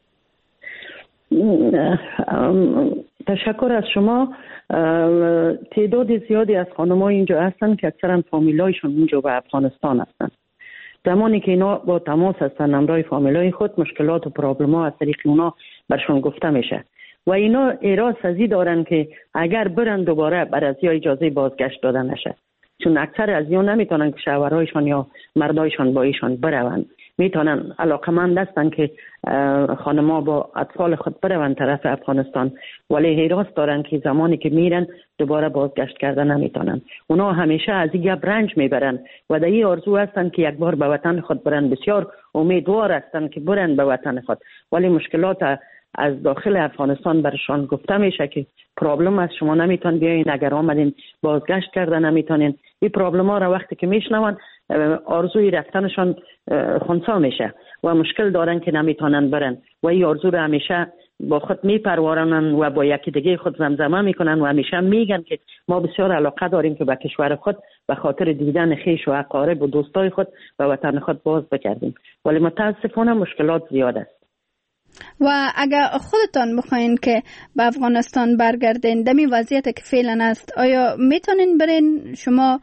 تشکر از شما. تعداد زیادی از خانم‌های اینجا هستن که اکثرا فامیلایشون اینجا به افغانستان هستن. زمانی که اینا با تماس هستن همراه فامیلای خود، مشکلات و پرابلم‌ها از طریق اونا برشون گفته میشه و اینا اراده سازی دارن که اگر برن دوباره بر از اجازه بازگشت داده نشه، چون اکثر از اینا نمیتونن که شوهرایشان یا مردایشان با ایشان بروند. میتونن علاقمند هستن که خانم‌ها با اطفال خود بروند طرف افغانستان، ولی حراس دارن که زمانی که میرن دوباره بازگشت کردن نمیتونن. اونا همیشه از این گپ رنج میبرن و در این آرزو هستن که یک بار به وطن خود برن. بسیار امیدوار هستن که برن به وطن خود، ولی مشکلات از داخل افغانستان برشان گفته میشه که پرابلم است، شما نمیتون بیاین، اگر آمدین بازگشت کردن نمیتونین. این پرابلم ها را وقتی که میشنون آرزوی رفتنشان خنثی میشه و مشکل دارن که نمیتونن برن و این آرزو را همیشه با خود میپرورانن و با یکی دیگه خود زمزمه میکنن و همیشه میگن که ما بسیار علاقه داریم که به کشور خود به خاطر دیدن خویش و اقارب و دوستای خود به وطن خود باز بگردیم، ولی متاسفانه مشکلات زیاد است. و اگر خودتان بخواین که به افغانستان برگردین دمی وضعیت که فعلا است، آیا میتونین برین؟ شما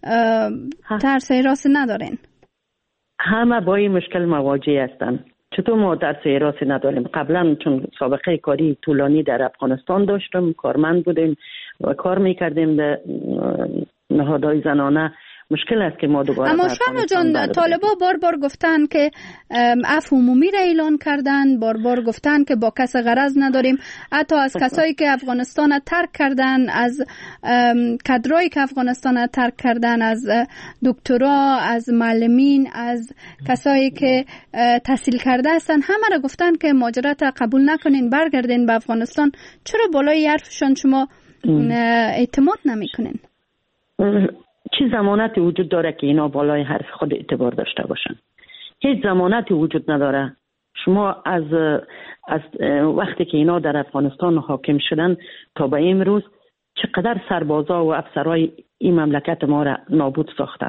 ترس حراس ندارین؟ همه با این مشکل مواجه هستن. چطور ما ترس حراس نداریم؟ قبلا چون سابقه کاری طولانی در افغانستان داشتم، کارمند بودیم و کار میکردیم در نهادهای زنانه، مشکل است که ما دوباره. اما شما جان، طالبا بار گفتن که عفو عمومی را اعلان کردن، بار گفتن که با کس غرض نداریم، حتی از کسایی که افغانستان ترک کردن، از کادرایی که افغانستان ترک کردن، از دکترا، از معلمین، از کسایی که تحصیل کرده هستن، همه را گفتن که مهاجرت قبول نکنین، برگردین به افغانستان. چرا بالای حرفشان شما اعتماد نمیکنین؟ چه ضمانتی وجود داره که اینا بالای حرف خود اعتبار داشته باشن؟ هیچ ضمانتی وجود نداره. شما از وقتی که اینا در افغانستان حاکم شدن تا به امروز چقدر سربازا و افسرای این مملکت ما را نابود ساختن،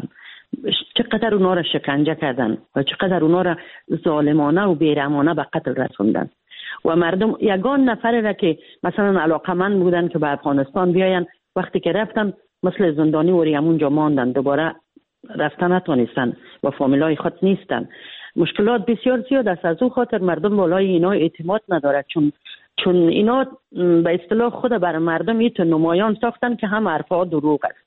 چقدر اونا را شکنجه کردن و چقدر اونا را ظالمانه و بیرحمانه به قتل رسوندن. و مردم یگان نفره را که مثلا علاقمند بودن که به افغانستان بیاین، وقتی که رفتن مثل زندانی و همونجا ماندن، دوباره رفتن نتونستن و فامیلای خود نیستن. مشکلات بسیار زیاد است. از او خاطر مردم بالای اینا اعتماد نداره، چون اینا به اصطلاح خود بر مردم ایت نمایان ساختن که هم حرفا دروغ است،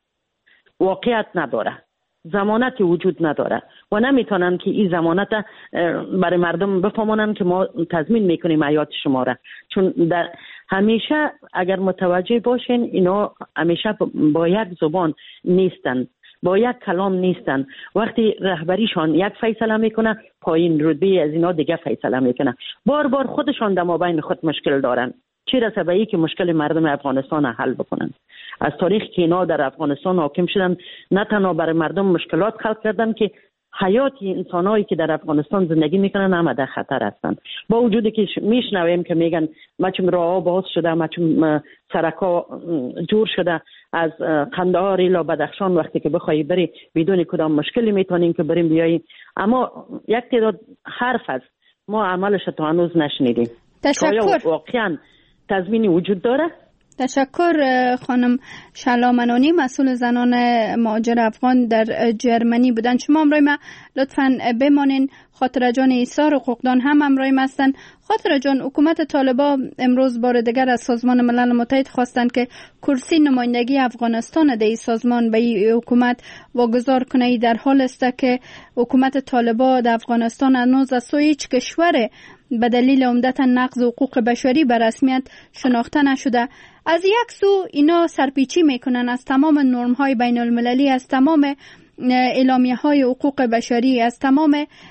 واقعیت نداره، ضمانتی وجود نداره و نمیتونن که این ضمانت برای مردم بفهمونن که ما تضمین میکنیم حیات شما را. چون در همیشه اگر متوجه باشین اینا همیشه با یک زبان نیستن، با یک کلام نیستن. وقتی رهبریشان یک فیصله میکنه، پایین رتبه از اینا دیگه فیصله میکنه. بار خودشان در مابین خود مشکل دارن، چه رسه به این که مشکل مردم افغانستان حل بکنن. از تاریخ که اینا در افغانستان حاکم شدن، نه تنها برای مردم مشکلات خلق کردن که حیات انسانایی که در افغانستان زندگی میکنن هم در خطر هستن. با وجودی که میشنویم که میگن مچم راه باز شده، مچم سرکا جور شده، از قندهار الی بدخشان وقتی که بخوای بری بدون کدام مشکلی میتونیم که بریم بیاییم، اما یک تعداد حرف است، ما عملش تا هنوز نشنیدیم. تشکر. واقعا تضمینی وجود داره؟ تشکر خانم شعلا منانی، مسئول زنان مهاجر افغان در جرمنی بودن. شما همراه ما لطفاً بمانین. خاطره جان ایثار حقوقدان هم همراه ما هستن. خاطره جان، حکومت طالبان امروز بار دیگر از سازمان ملل متحد خواستند که کرسی نمایندگی افغانستان در این سازمان به این حکومت واگذار کنه. در حال است که حکومت طالبان در افغانستان هنوز از سوی هیچ کشور به دلیل عمدتاً نقض حقوق بشری به رسمیت شناخته نشده. از یک سو اینا سرپیچی میکنن از تمام نرم های بین المللی، از تمام اعلامیه های حقوق بشری، از تمام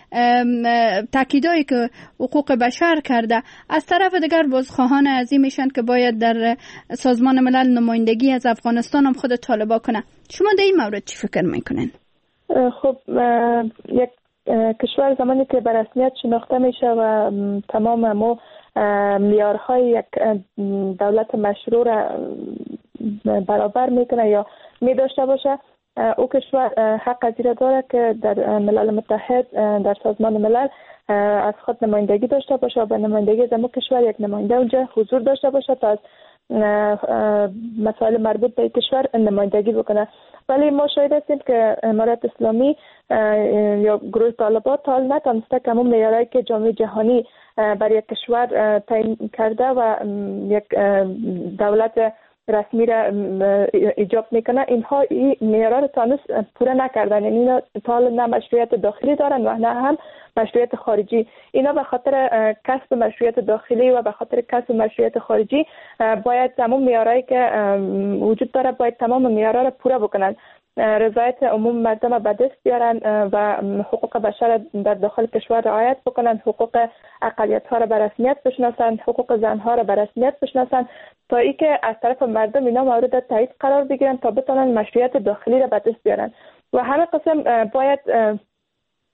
تاکیدایی که حقوق بشر کرده. از طرف دیگر بازخواهان عظیمشن که باید در سازمان ملل نمایندگی از افغانستان هم خود طالبان کنه. شما در این مورد چی فکر میکنین؟ خب یک کشور زمانی که به رسمیت شناخته میشه و تمام ما معیارهای یک دولت مشروع را برابر میکنه یا میداشته باشه، او کشور حق از این داره که در ملل متحد، در سازمان ملل از خود نمایندگی داشته باشه و به نمایندگی زمو کشور یک نماینده اونجا حضور داشته باشه تا از مسائل مربوط به کشور نمایندگی بکنه. ولی ما شاهد هستیم که امارت اسلامی یا گروه طالبان تا حال نتونسته که همون معیارهایی که جامعه جهانی برای یک کشور تعیین کرده و یک دولت رسمی را ایجاب میکنه، اینها این معیارها را تا پوره نکردن. یعنی اینا تا حال نه مشروعیت داخلی دارن و نه هم مشروعیت خارجی. اینا به خاطر کسب مشروعیت داخلی و به خاطر کسب مشروعیت خارجی باید تمام معیارهایی که وجود داره باید تمام معیارها را پوره بکنن. رضایت عموم مردم را به دست بیارن و حقوق بشر در داخل کشور رعایت بکنن، حقوق اقلیت ها را به رسمیت بشناسن، حقوق زن ها را به رسمیت بشناسن، تا ای که از طرف مردم اینا مورد تایید قرار بگیرن تا بتونن مشروعیت داخلی را به دست بیارن. و همه قسم باید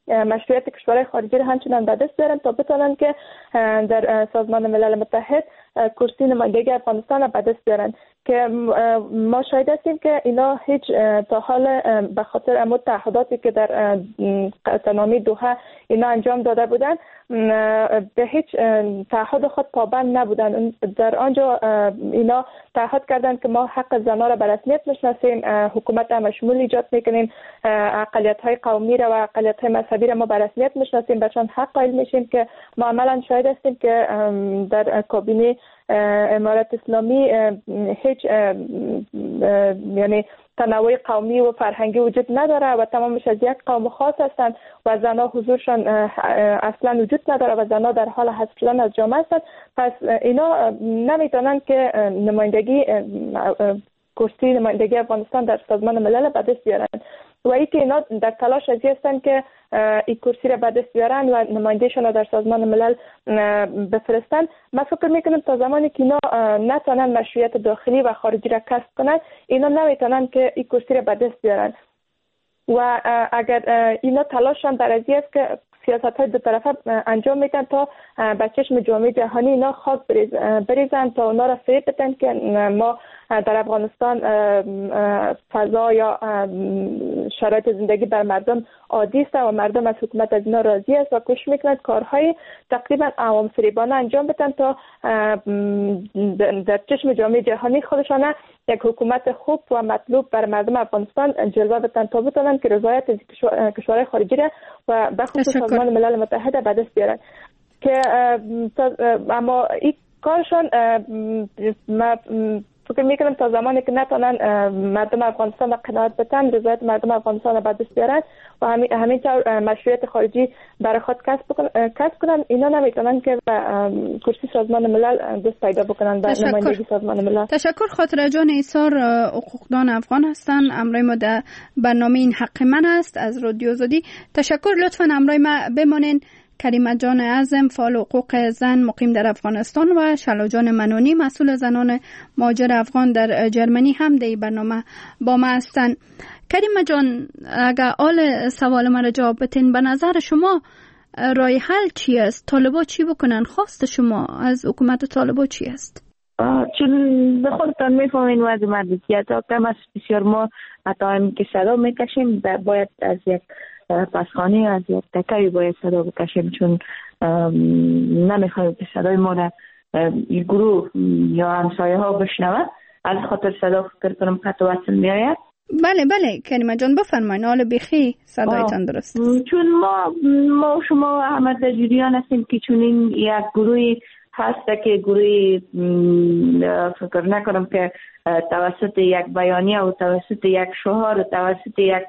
مشروعیت کشورهای خارجی را همچنان به دست بیارن تا بتونن که در سازمان ملل متحد کرسی نمایندگی افغانستان به دست بیارن که ما شاهد هستیم که اینا هیچ تا حال به خاطر امو تعهداتی که در قطعنامه دوحه اینا انجام داده بودن به هیچ تعهد خود پابند نبودن. در آنجا اینا تعهد کردند که ما حق زنان را به رسمیت میشناسیم، حکومت مشمول ایجاد میکنیم، اقلیت‌های قومی را و اقلیت‌های مذهبی را ما به رسمیت میشناسیم، بهشان حق قائل میشیم که ما عملاً شاهد هستیم که در کابینه امارت اسلامی هیچ یعنی تنوع قومی و فرهنگی وجود نداره و تمامش از یک قوم خاص هستند و زنها حضورشان اصلا وجود نداره و زنها در حال حذف شدن از جامعه هستند. پس اینا نمیتونن که نمایندگی کرسی نمایندگی افغانستان در سازمان ملل به دست بیارن و ای که اینا در تلاش ازی هستن که این کرسی را به دست بیارن و نمایندگیشون را در سازمان ملل بفرستن. من فکر میکنم تا زمانی که اینا نتونن مشروعیت داخلی و خارجی را کسب کنن اینا نمیتونن که این کرسی را به دست بیارن و اگر اینا تلاششان در ازی است که سیاست های دو طرفه انجام میدن تا به چشم جامعه جهانی اینا خاک بریزن تا اونا را فریب بدن که ما در افغانستان فضا یا شرایط زندگی بر مردم عادی است و مردم از حکومت از اینا راضی است و کوشش میکنند کارهای تقریبا عوام فریبانه انجام بدن تا در چشم جامعه جهانی خودشان یک حکومت خوب و مطلوب بر مردم افغانستان جلوه بدن تا بتونن که رضایت کشورهای خارجی را و به خصوص سازمان ملل متحد به دست بیارن که اما این کارشان فکر میکنم تا زمانی که نتونن مردم افغانستان را قناعت بدن، رضایت مردم افغانستان را به دست بیارن و همینطور مشروعیت خارجی برای خود کسب کنن اینا نمیتونن که کرسی سازمان ملل دست پیدا بکنن به نمایندگی سازمان ملل. تشکر. خاطره جان ایثار حقوقدان افغان هستن. امروز ما در برنامه این حق من است از رادیو آزادی. تشکر. لطفا امروز ما بمانین. کریمه جان اعظم فعال حقوق زن مقیم در افغانستان و شلا جان منونی مسئول زنان مهاجر افغان در جرمنی هم در برنامه با ما هستند. کریمه جان اگر آل سوال ما را جواب بتین، به نظر شما رای حل چی است؟ طالبا چی بکنن؟ خواست شما از حکومت طالبا چی است؟ چون به خودتان میفهمین وضع مردکیت ها کم است. بسیار ما حتی که صدا میکشیم باید از یک پسخانه از یک تکایی باید صدا بکشیم چون نمیخوایم که صدای ما را این گروه یا همسایه ها بشنوه. از خاطر صدا فکر کنم قطع وصل میآید. بله کریمه جان بفرمایید. حال بخی صدایتان درست است. چون ما شما همه در جریان هستیم که چون این یک گروهی هست که گروهی فکر نکنم که توسط یک بیانیه و توسط یک شعار و توسط یک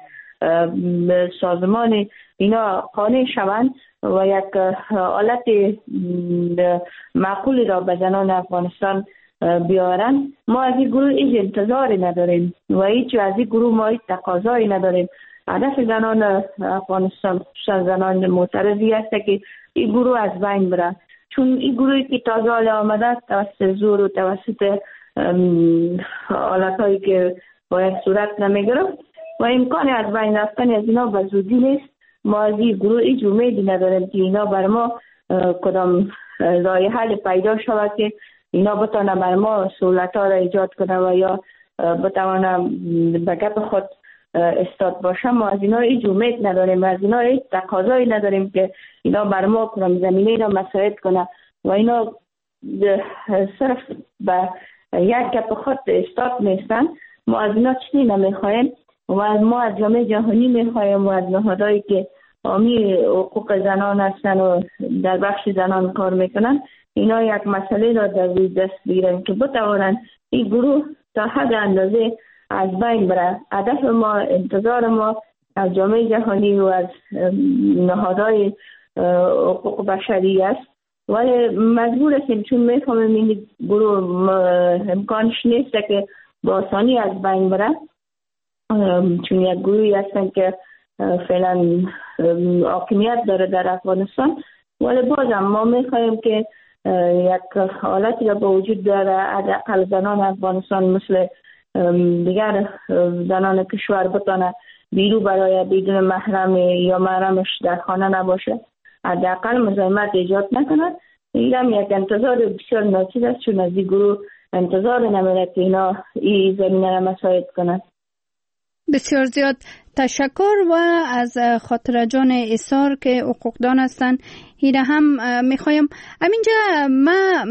سازمان اینا قانع شوند و یک حالت معقولی را به زنان افغانستان بیارن. ما از این گروه هیچ انتظاری نداریم و هیچ از این گروه ما هیچ تقاضایی نداریم. هدف زنان افغانستان خصوصا زنان معترضی است که این گروه از بین بره، چون این گروهی که تازه آمده توسط زور و توسط حالتهایی که باید صورت نمیگرفت و امکان از بین رفتن از اینا به زودی نیست. ما از این گروه هیچ امیدی نداریم که اینا بر ما کدام راه حل پیدا شود که اینا بتونه بر ما سهولت ها را ایجاد کنه و یا بتونه به گپ خود استاد باشه. ما از اینا هیچ امید نداریم، از اینا هیچ تقاضایی نداریم که اینا بر ما کدام زمینه را مساعد کنه و اینا صرف به یک گپ خود استاد نیستن. ما از اینا چیزی نمیخوایم و ما از جامعه جهانی میخوایم و از نهادهایی که حامی حقوق زنان هستن و در بخش زنان کار میکنن اینا یک مسئله را در روی دست بگیرن که بتوانند این گروه تا حد اندازه از بین بره. هدف ما، انتظار ما از جامعه جهانی و از نهادهای حقوق بشری است ولی مجبور هستیم چون میفهمیم این گروه امکانش نیست که با آسانی از بین بره، چون یک گروهی هستن که فعلا حاکمیت داره در افغانستان. ولی بازم ما میخوایم که یک حالتی را به وجود داره حداقل زنان افغانستان مثل دیگر زنان کشور بتونه بیرو برای بدون محرم یا محرمش در خانه نباشه، حداقل مزاحمت ایجاد نکنه این هم یک انتظار بسیار ناچیز است، چون از این گروه انتظار نمیره که اینا این زمینه را مساعد کنند. بسیار زیاد تشکر و از خاطر جان ایثار که حقوقدان هستند هیره هم میخوایم. همینجا ما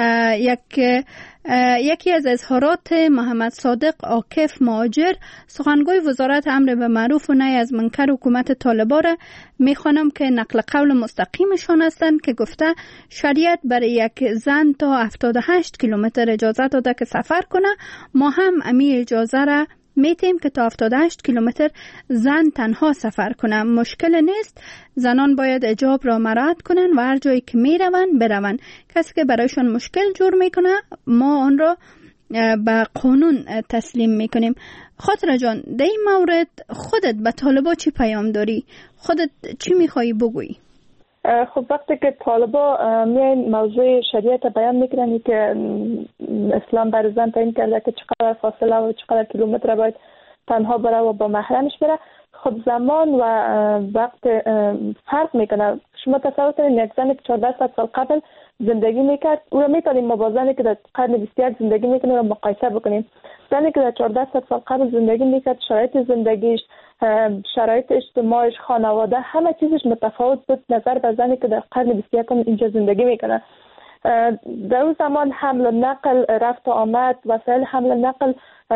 یکی از اظهارات محمد صادق عاکف مهاجر سخنگوی وزارت امر به معروف و نهی از منکر حکومت طالبان را میخوانم که نقل قول مستقیمشان هستند که گفته شریعت برای یک زن تا 78 کیلومتر اجازه داده که سفر کنه. ما هم امی اجازه را میتیم که تا 78 کیلومتر زن تنها سفر کنه. مشکل نیست، زنان باید حجاب را مراعات کنن و هر جایی که میروند بروند. کسی که برایشان مشکل جور میکنه ما آن را به قانون تسلیم میکنیم. خاطر جان، در این مورد خودت به طالبا چی پیام داری؟ خودت چی میخوایی بگویی؟ خب وقتی که طالبا میان موضوع شریعت بیان میکنن که اسلام بر زن تعیین کرده که چقدر فاصله و چقدر کیلومتر باید تنها بره و با محرمش بره، خب زمان و وقت فرق میکنه. شما تصور کنید یک زنی که 1400 سال قبل زندگی میکرد او را میتونیم با زنی که در قرن 21 زندگی میکنه را مقایسه بکنیم. زنی که در 1400 سال قبل زندگی میکرد، شرایط زندگیش، شرایط اجتماعیش، خانواده، همه چیزش متفاوت بود نظر به زنی که در قرن 21 اینجا زندگی میکنه. در اون زمان حمل و نقل، رفت و آمد، وسایل حمل و نقل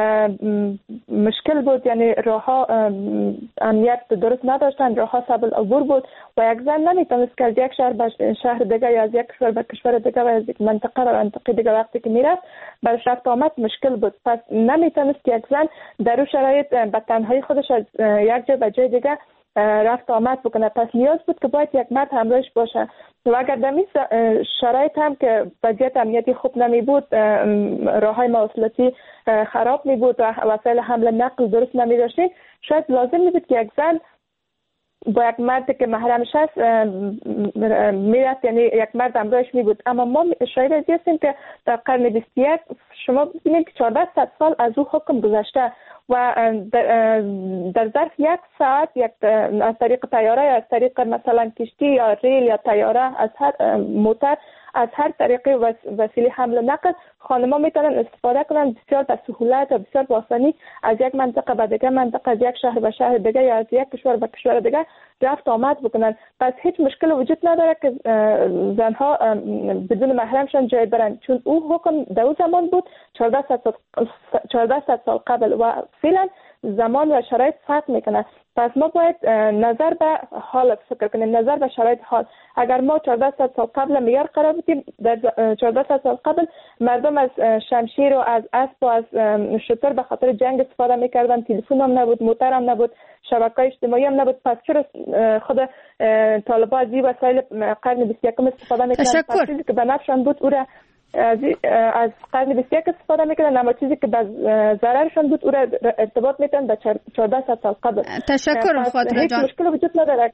مشکل بود، یعنی راهها امنیت درست نداشتن، راهها سبل عبور بود و یک زن نمیتونست که از یک شهر به شهر دیگه یا از یک کشور به کشور دیگه و از یک منطقه به منطقه دیگه وقتی که میرفت برش رفت آمد مشکل بود. پس نمیتونست یک زن در اون شرایط به تنهایی خودش از یک جای به جای دیگه رفت آمد بکنه. پس نیاز بود که باید یک مرد همراهش باشه و اگر در این شرایط هم که وضعیت امنیتی خوب نمی بود، راههای مواصلاتی خراب می بود و وسایل حمل نقل درست نمی داشتیم، شاید لازم می بود که یک زن با یک مرد که محرمش هست میرفت، یعنی یک مرد همراهش می بود. اما ما شاید هستیم که در قرن 21 شما ببینید که 1400 سال از او حکم گذشته و در ظرف یک ساعت از طریق طیاره یا از طریق مثلا کشتی یا ریل یا طیاره، از هر موتر، از هر طریق وسیله حمل و نقل خانم‌ها میتونن استفاده کنن بسیار به سهولت و بسیار با آسانی از یک منطقه به دیگه منطقه، از یک شهر به شهر دیگه یا از یک کشور به کشور دیگه رفت آمد بکنن. پس هیچ مشکل وجود نداره که زنها بدون محرمشان جای برن، چون او حکم در اون زمان بود 1400 سال قبل و فعلا زمان و شرایط فرق میکنه. پس ما باید نظر به حال فکر کنیم، نظر به شرایط حال. اگر ما 1400 سال قبل معیار قرار بدیم، در 1400 سال قبل مردم از شمشیر و از اسب و از شتر به خاطر جنگ استفاده میکردن، تلفن هم نبود، موتر هم نبود، شبکه‌های اجتماعی هم نبود. پس چرا خود طالبان از این وسایل قرن 21 استفاده میکنن؟ پس چیزی که به نفعشان بود او را از قرن 21 استفاده میکنن، اما چیزی که به ضررشان بود او را ارتباط میتن به 1400 سال قبل. تشکر خاطر جان. هیچ مشکل وجود نداره.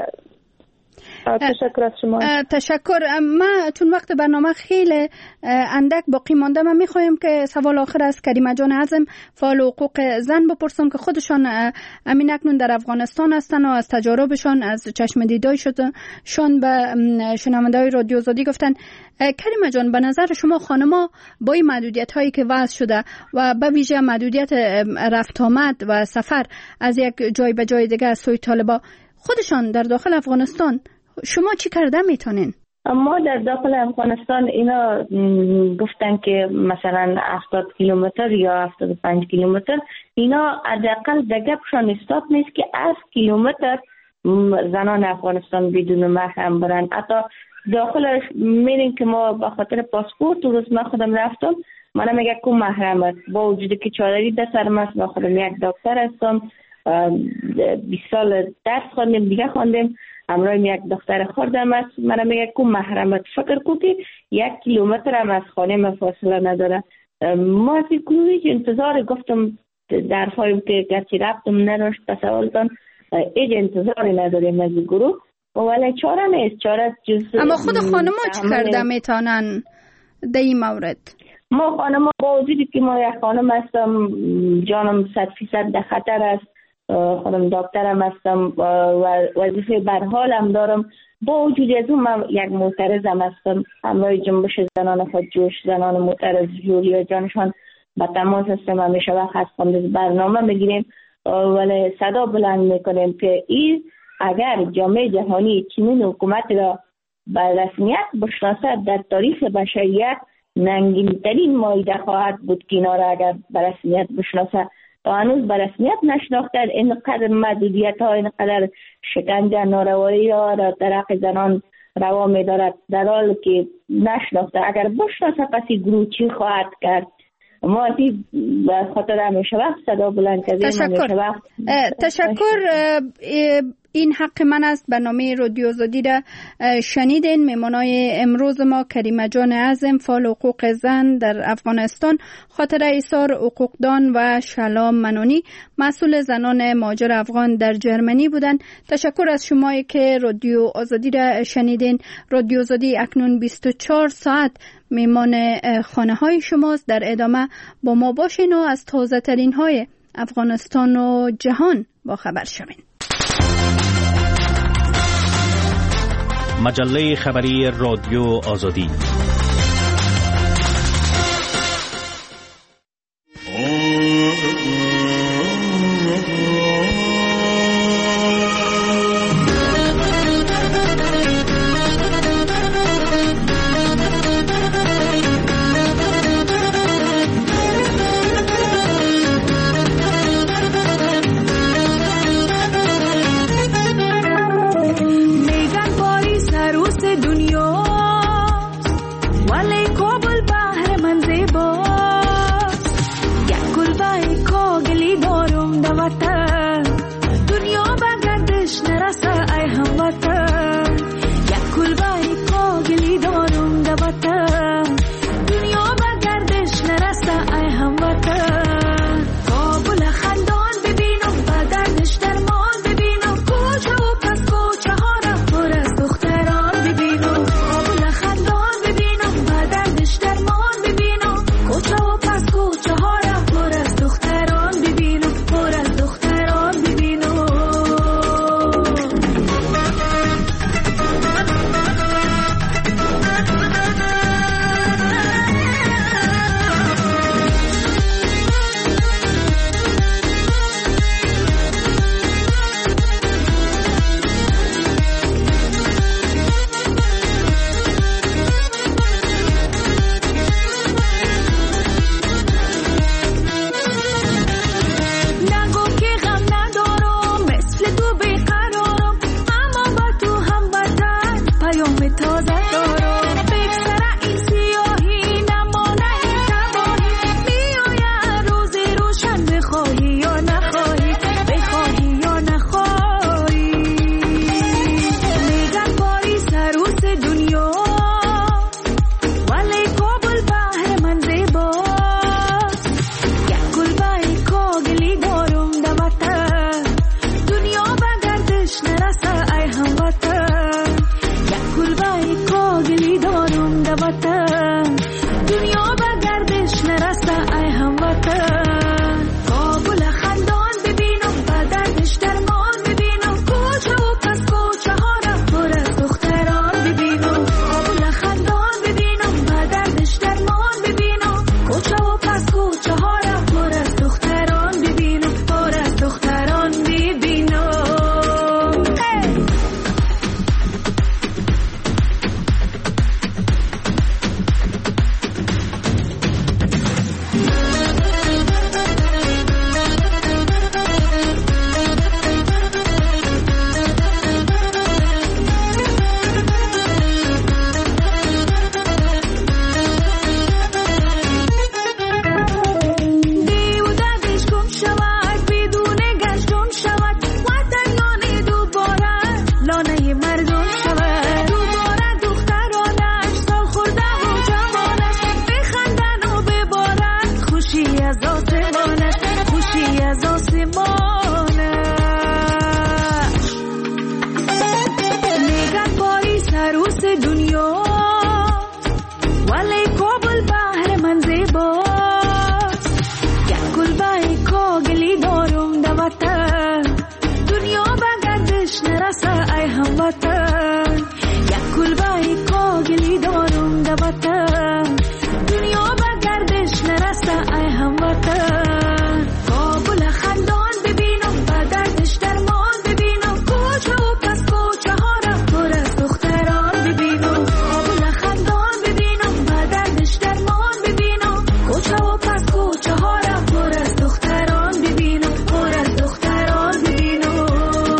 تشکر از شما. تشکر. ما چون وقت برنامه خیلی اندک باقی مانده، من میخوایم که سوال آخر از کریمه جان عظم فعال حقوق زن بپرسم که خودشان امین اکنون در افغانستان هستن و از تجاربشان از چشم دیدای شدن به شنونده‌های رادیو آزادی گفتن. کریمه جان، به نظر شما خانم‌ها با این محدودیت هایی که وضع شده و به ویژه محدودیت رفت آمد و سفر از یک جای به جای دیگه از سوی طالبان خودشان در داخل افغانستان، شما چی کرده میتونین؟ ما در داخل افغانستان اینا گفتن که مثلا 70 کیلومتر یا 75 کیلومتر، اینا حداقل در گپشان استاد نیست که 10 کیلومتر زنان افغانستان بدون محرم برن. حتی داخلش میرین که ما به خاطر پاسپورت روز من خودم رفتم، من میگه که محرم است، با وجودی که چادری در سرم است، من خودم یک دکتر هستم، 20 سال درس خواندیم، دیگه خواندیم، همراه یک دختر خوردم است، من میگه که محرمت فکر کنی 1 کیلومتر هم از خانه من فاصله نداره. ما از این گروهی انتظار گفتم درفایم که گرچه رفتم نداشت تصورتان هیچ انتظاری نداریم از این گروه، ولی چاره نیست، چاره جز. اما خود خانم‌ها چی کرده میتونن در این مورد؟ ما خانم‌ها با وجودی که ما یک خانم هستم، جانم 100% در خطر است، خودم دکترم هستم و وظیفه برحالم دارم، با وجود از اون من یک معترضم هستم. همراه جنبش زنان خودجوش، زنان معترض جوریا جانشان با تماس هستم. همیشه وقت هست برنامه بگیریم ولی صدا بلند میکنیم که این اگر جامعه جهانی چنین حکومت را به رسمیت بشناسد در تاریخ بشریت ننگین ترین مایده خواهد بود که اینا را اگر به رسمیت بشناسد. تا هنوز به رسمیت نشناخته اینقدر محدودیت ها، اینقدر شکنجه ناروایی ها را در حق زنان روا می دارد، در حالی که نشناخته. اگر بشناسه پسی گروه چی خواهد کرد؟ ما ازی به خاطر همیشه وقت صدا بلند کردیم. تشکر. این حق من است. برنامه رادیو آزادی را شنیدین. میمانای امروز ما کریمه جان اعظم، فعال حقوق زن در افغانستان، خاطره ایثار حقوقدان و شلام منونی، مسئول زنان مهاجر افغان در جرمنی بودند. تشکر از شمایی که رادیو آزادی را شنیدین. رادیو آزادی اکنون 24 ساعت میمان خانه های شماست. در ادامه با ما باشین و از تازه ترین های افغانستان و جهان با خبر شوین. مجله خبری رادیو آزادی. دنیا به گردش نرسه ای هموطن. وطن دنیا به گردش نرسته ای هموطن کابل خندان ببینم به دردش درمان ببینم کوچه و پس کوچه ها را پر از دختران ببینم کابل خندان ببینم به دردش درمان ببینم کوچه و پس کوچه ها را پر از دختران ببینم پر از دختران ببینم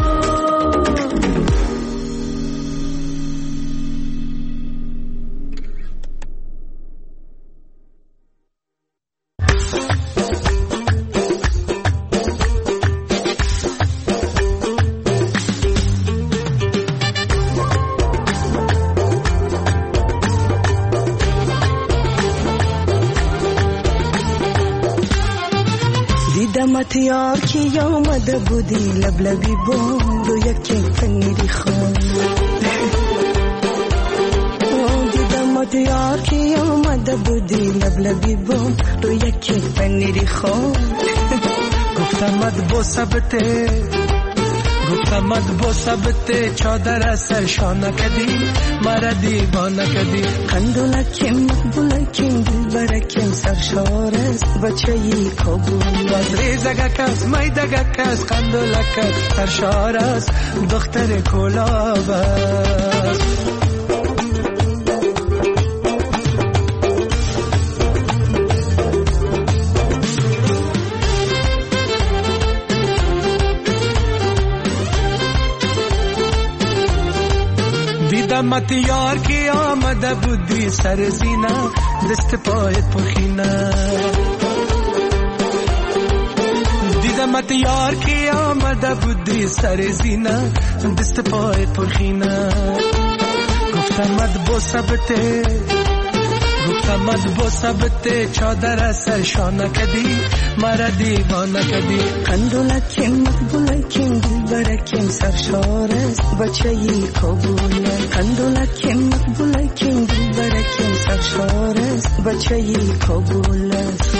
دیدمت یار کی آمده بودی لبلبی بام رو یکی پنیری خون دیدمت یار کی آمده بودی لبلبی بام رو یکی پنیری خون گفتمت با ثبت چادر سرشانه کدی مرا دیوانه کدی قندولکیم مقبولکیم دلبرکیم سرشار است بچه‌ی کابل باز ریزگه کس میدگه کس قندولک سرشار است دختر کلاب است دیدمت یار کی آمده بودی سر زینه دست پایت پرخینه دیدمت یار کی آمده بودی سر زینه دست پایت پرخینه گفتمت با ثبت چادر سرشانه کدی مرا دیوانه کدی قندولکیم مقبولکیم دلبرکیم سرشار است بچه‌ی کابل قندولکیم مقبولکیم دلبرکیم سرشار است بچه‌ی کابل است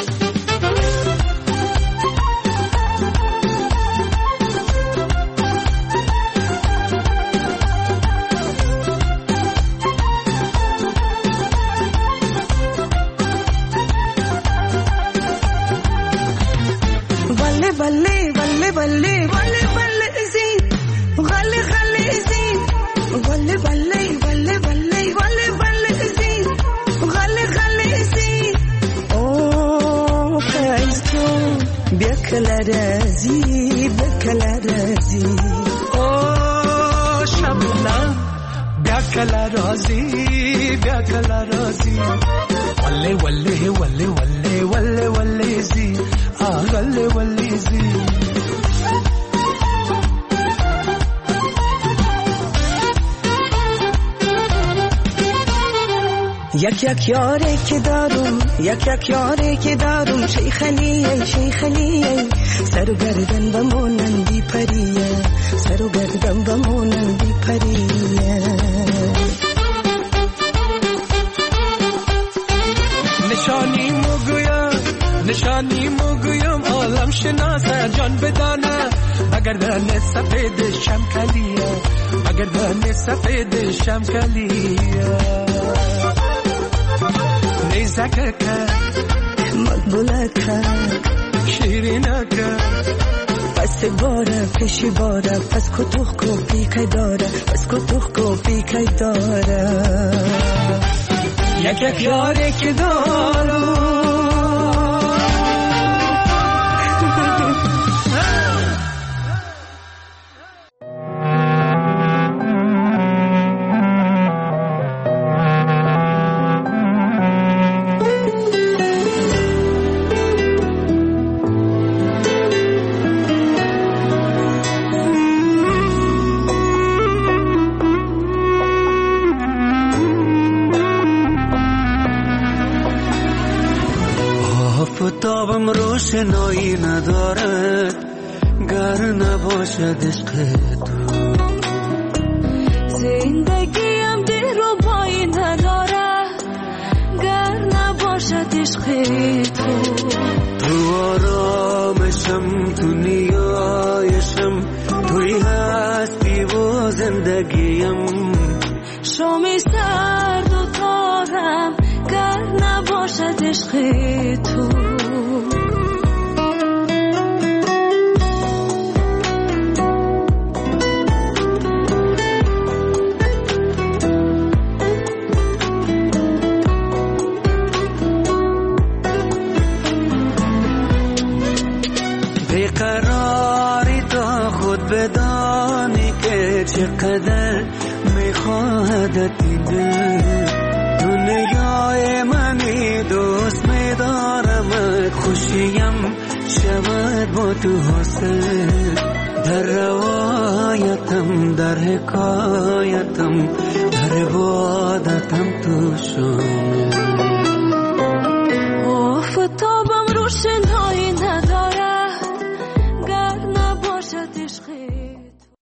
یک یاری که دارم شیخلیه سر و گردن بمونن بی پریه سر و گردن بمونن بی پریه نشانی مگویم عالم شناسه جان بدانه اگر دهن سفید شمکلیه نیزکه مقبولکه شیرینکه پس باره پیشی باره پس کتوخ کو پیکای داره یک یاری که دارم آفتابم روشنایی ندارد گر نباشد عشق تو زندگیم دلربایی ندارد گر نباشد عشق تو آرامشم تو نیایشم توی هستی و زندگیم شامی سرد و تازه نرسم گر نباشد عشق تو. بیقراری تا خود بدانی که چقدر میخواهدت این دل. دنیای منی دوست میدارم خوشیم شود با تو حاصل. در روایتم در حکایتم در عبادتم تو شامل. آفتابم روشن